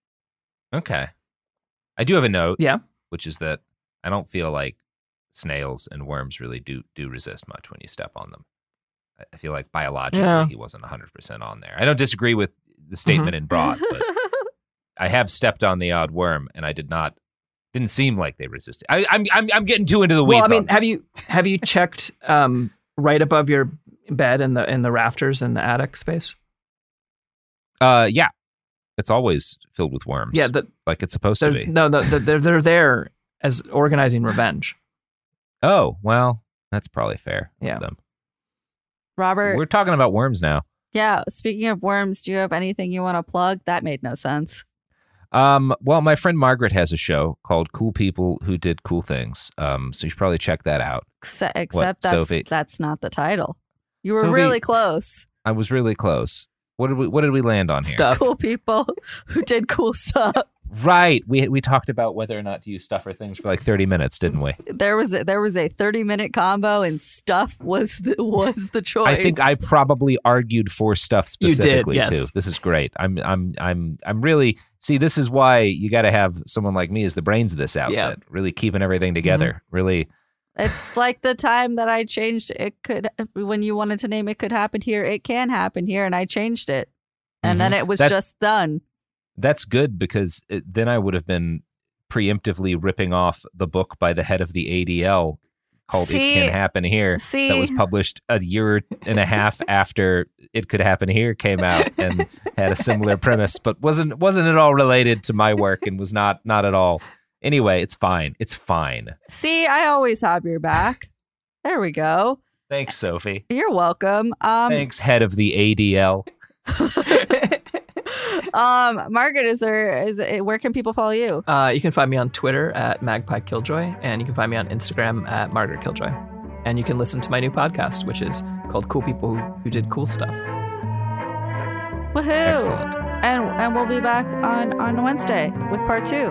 Okay. I do have a note. Yeah. Which is that I don't feel like snails and worms really do do resist much when you step on them. I feel like biologically yeah. he wasn't one hundred percent on there. I don't disagree with the statement mm-hmm. in broad, but I have stepped on the odd worm and I did not, didn't seem like they resisted. I, I'm, I'm, I'm getting too into the weeds. Well, I mean, on this. have you, have you checked um, right above your bed in the, in the rafters in the attic space? Uh, yeah, it's always filled with worms. Yeah, the, like it's supposed to be. No, the, the, they're they're there as organizing revenge. Oh well, that's probably fair. Yeah. Them. Robert, we're talking about worms now. Yeah. Speaking of worms, do you have anything you want to plug? That made no sense. Um. Well, my friend Margaret has a show called "Cool People Who Did Cool Things." Um. So you should probably check that out. Except, except what, that's Sophie? that's not the title. You were Sophie, really close. I was really close. What did we What did we land on here? Stuff. Cool people who did cool stuff. Right. We we talked about whether or not to use stuff or things for like thirty minutes, didn't we? There was a, there was a thirty minute combo, and stuff was the, was the choice. I think I probably argued for stuff specifically you did, yes. too. This is great. I'm I'm I'm I'm really see. This is why you got to have someone like me as the brains of this outfit. Yeah. Really keeping everything together. Mm-hmm. Really. It's like the time that I changed it could when you wanted to name it could happen here. It can happen here, and I changed it, and mm-hmm. then it was that's, just done. That's good because it, then I would have been preemptively ripping off the book by the head of the A D L called see, It Can Happen Here see, that was published a year and a half after It Could Happen Here came out and had a similar premise, but wasn't wasn't at all related to my work and was not not at all. Anyway, it's fine. It's fine. See, I always have your back. There we go. Thanks, Sophie. You're welcome. Um, Thanks, head of the A D L. um, Margaret, is there is it, where can people follow you? Uh, you can find me on Twitter at Magpie Killjoy, and you can find me on Instagram at Margaret Killjoy. And you can listen to my new podcast, which is called Cool People Who, Who Did Cool Stuff. Woohoo! Excellent. And and we'll be back on on Wednesday with part two.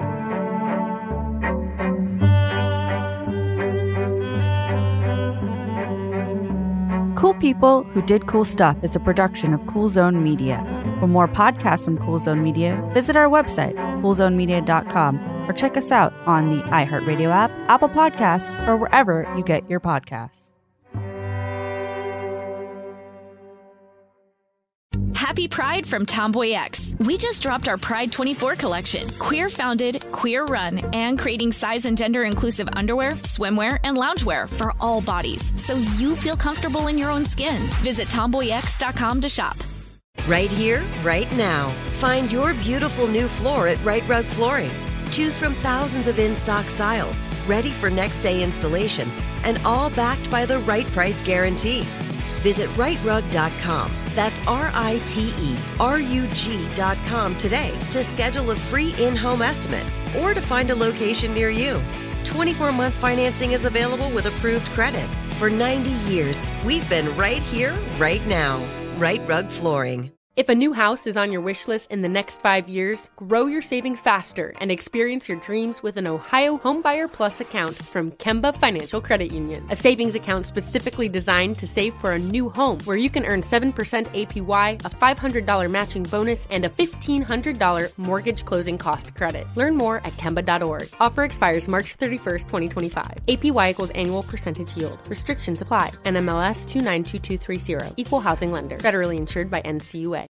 Cool People Who Did Cool Stuff is a production of Cool Zone Media. For more podcasts from Cool Zone Media, visit our website, cool zone media dot com, or check us out on the iHeartRadio app, Apple Podcasts, or wherever you get your podcasts. Happy Pride from Tomboy X. We just dropped our Pride twenty-four collection. Queer founded, queer run, and creating size and gender inclusive underwear, swimwear, and loungewear for all bodies, so you feel comfortable in your own skin. Visit tomboy x dot com to shop. Right here, right now. Find your beautiful new floor at Right Rug Flooring. Choose from thousands of in-stock styles, ready for next day installation, and all backed by the right price guarantee. Visit right rug dot com. That's R I T E R U G dot com today to schedule a free in-home estimate or to find a location near you. twenty-four month financing is available with approved credit. For ninety years, we've been right here, right now. Right Rug Flooring. If a new house is on your wish list in the next five years, grow your savings faster and experience your dreams with an Ohio Homebuyer Plus account from Kemba Financial Credit Union. A savings account specifically designed to save for a new home where you can earn seven percent A P Y, a five hundred dollars matching bonus, and a fifteen hundred dollars mortgage closing cost credit. Learn more at kemba dot org. Offer expires March thirty-first, twenty twenty-five. A P Y equals annual percentage yield. Restrictions apply. N M L S two nine two two three zero. Equal housing lender. Federally insured by N C U A.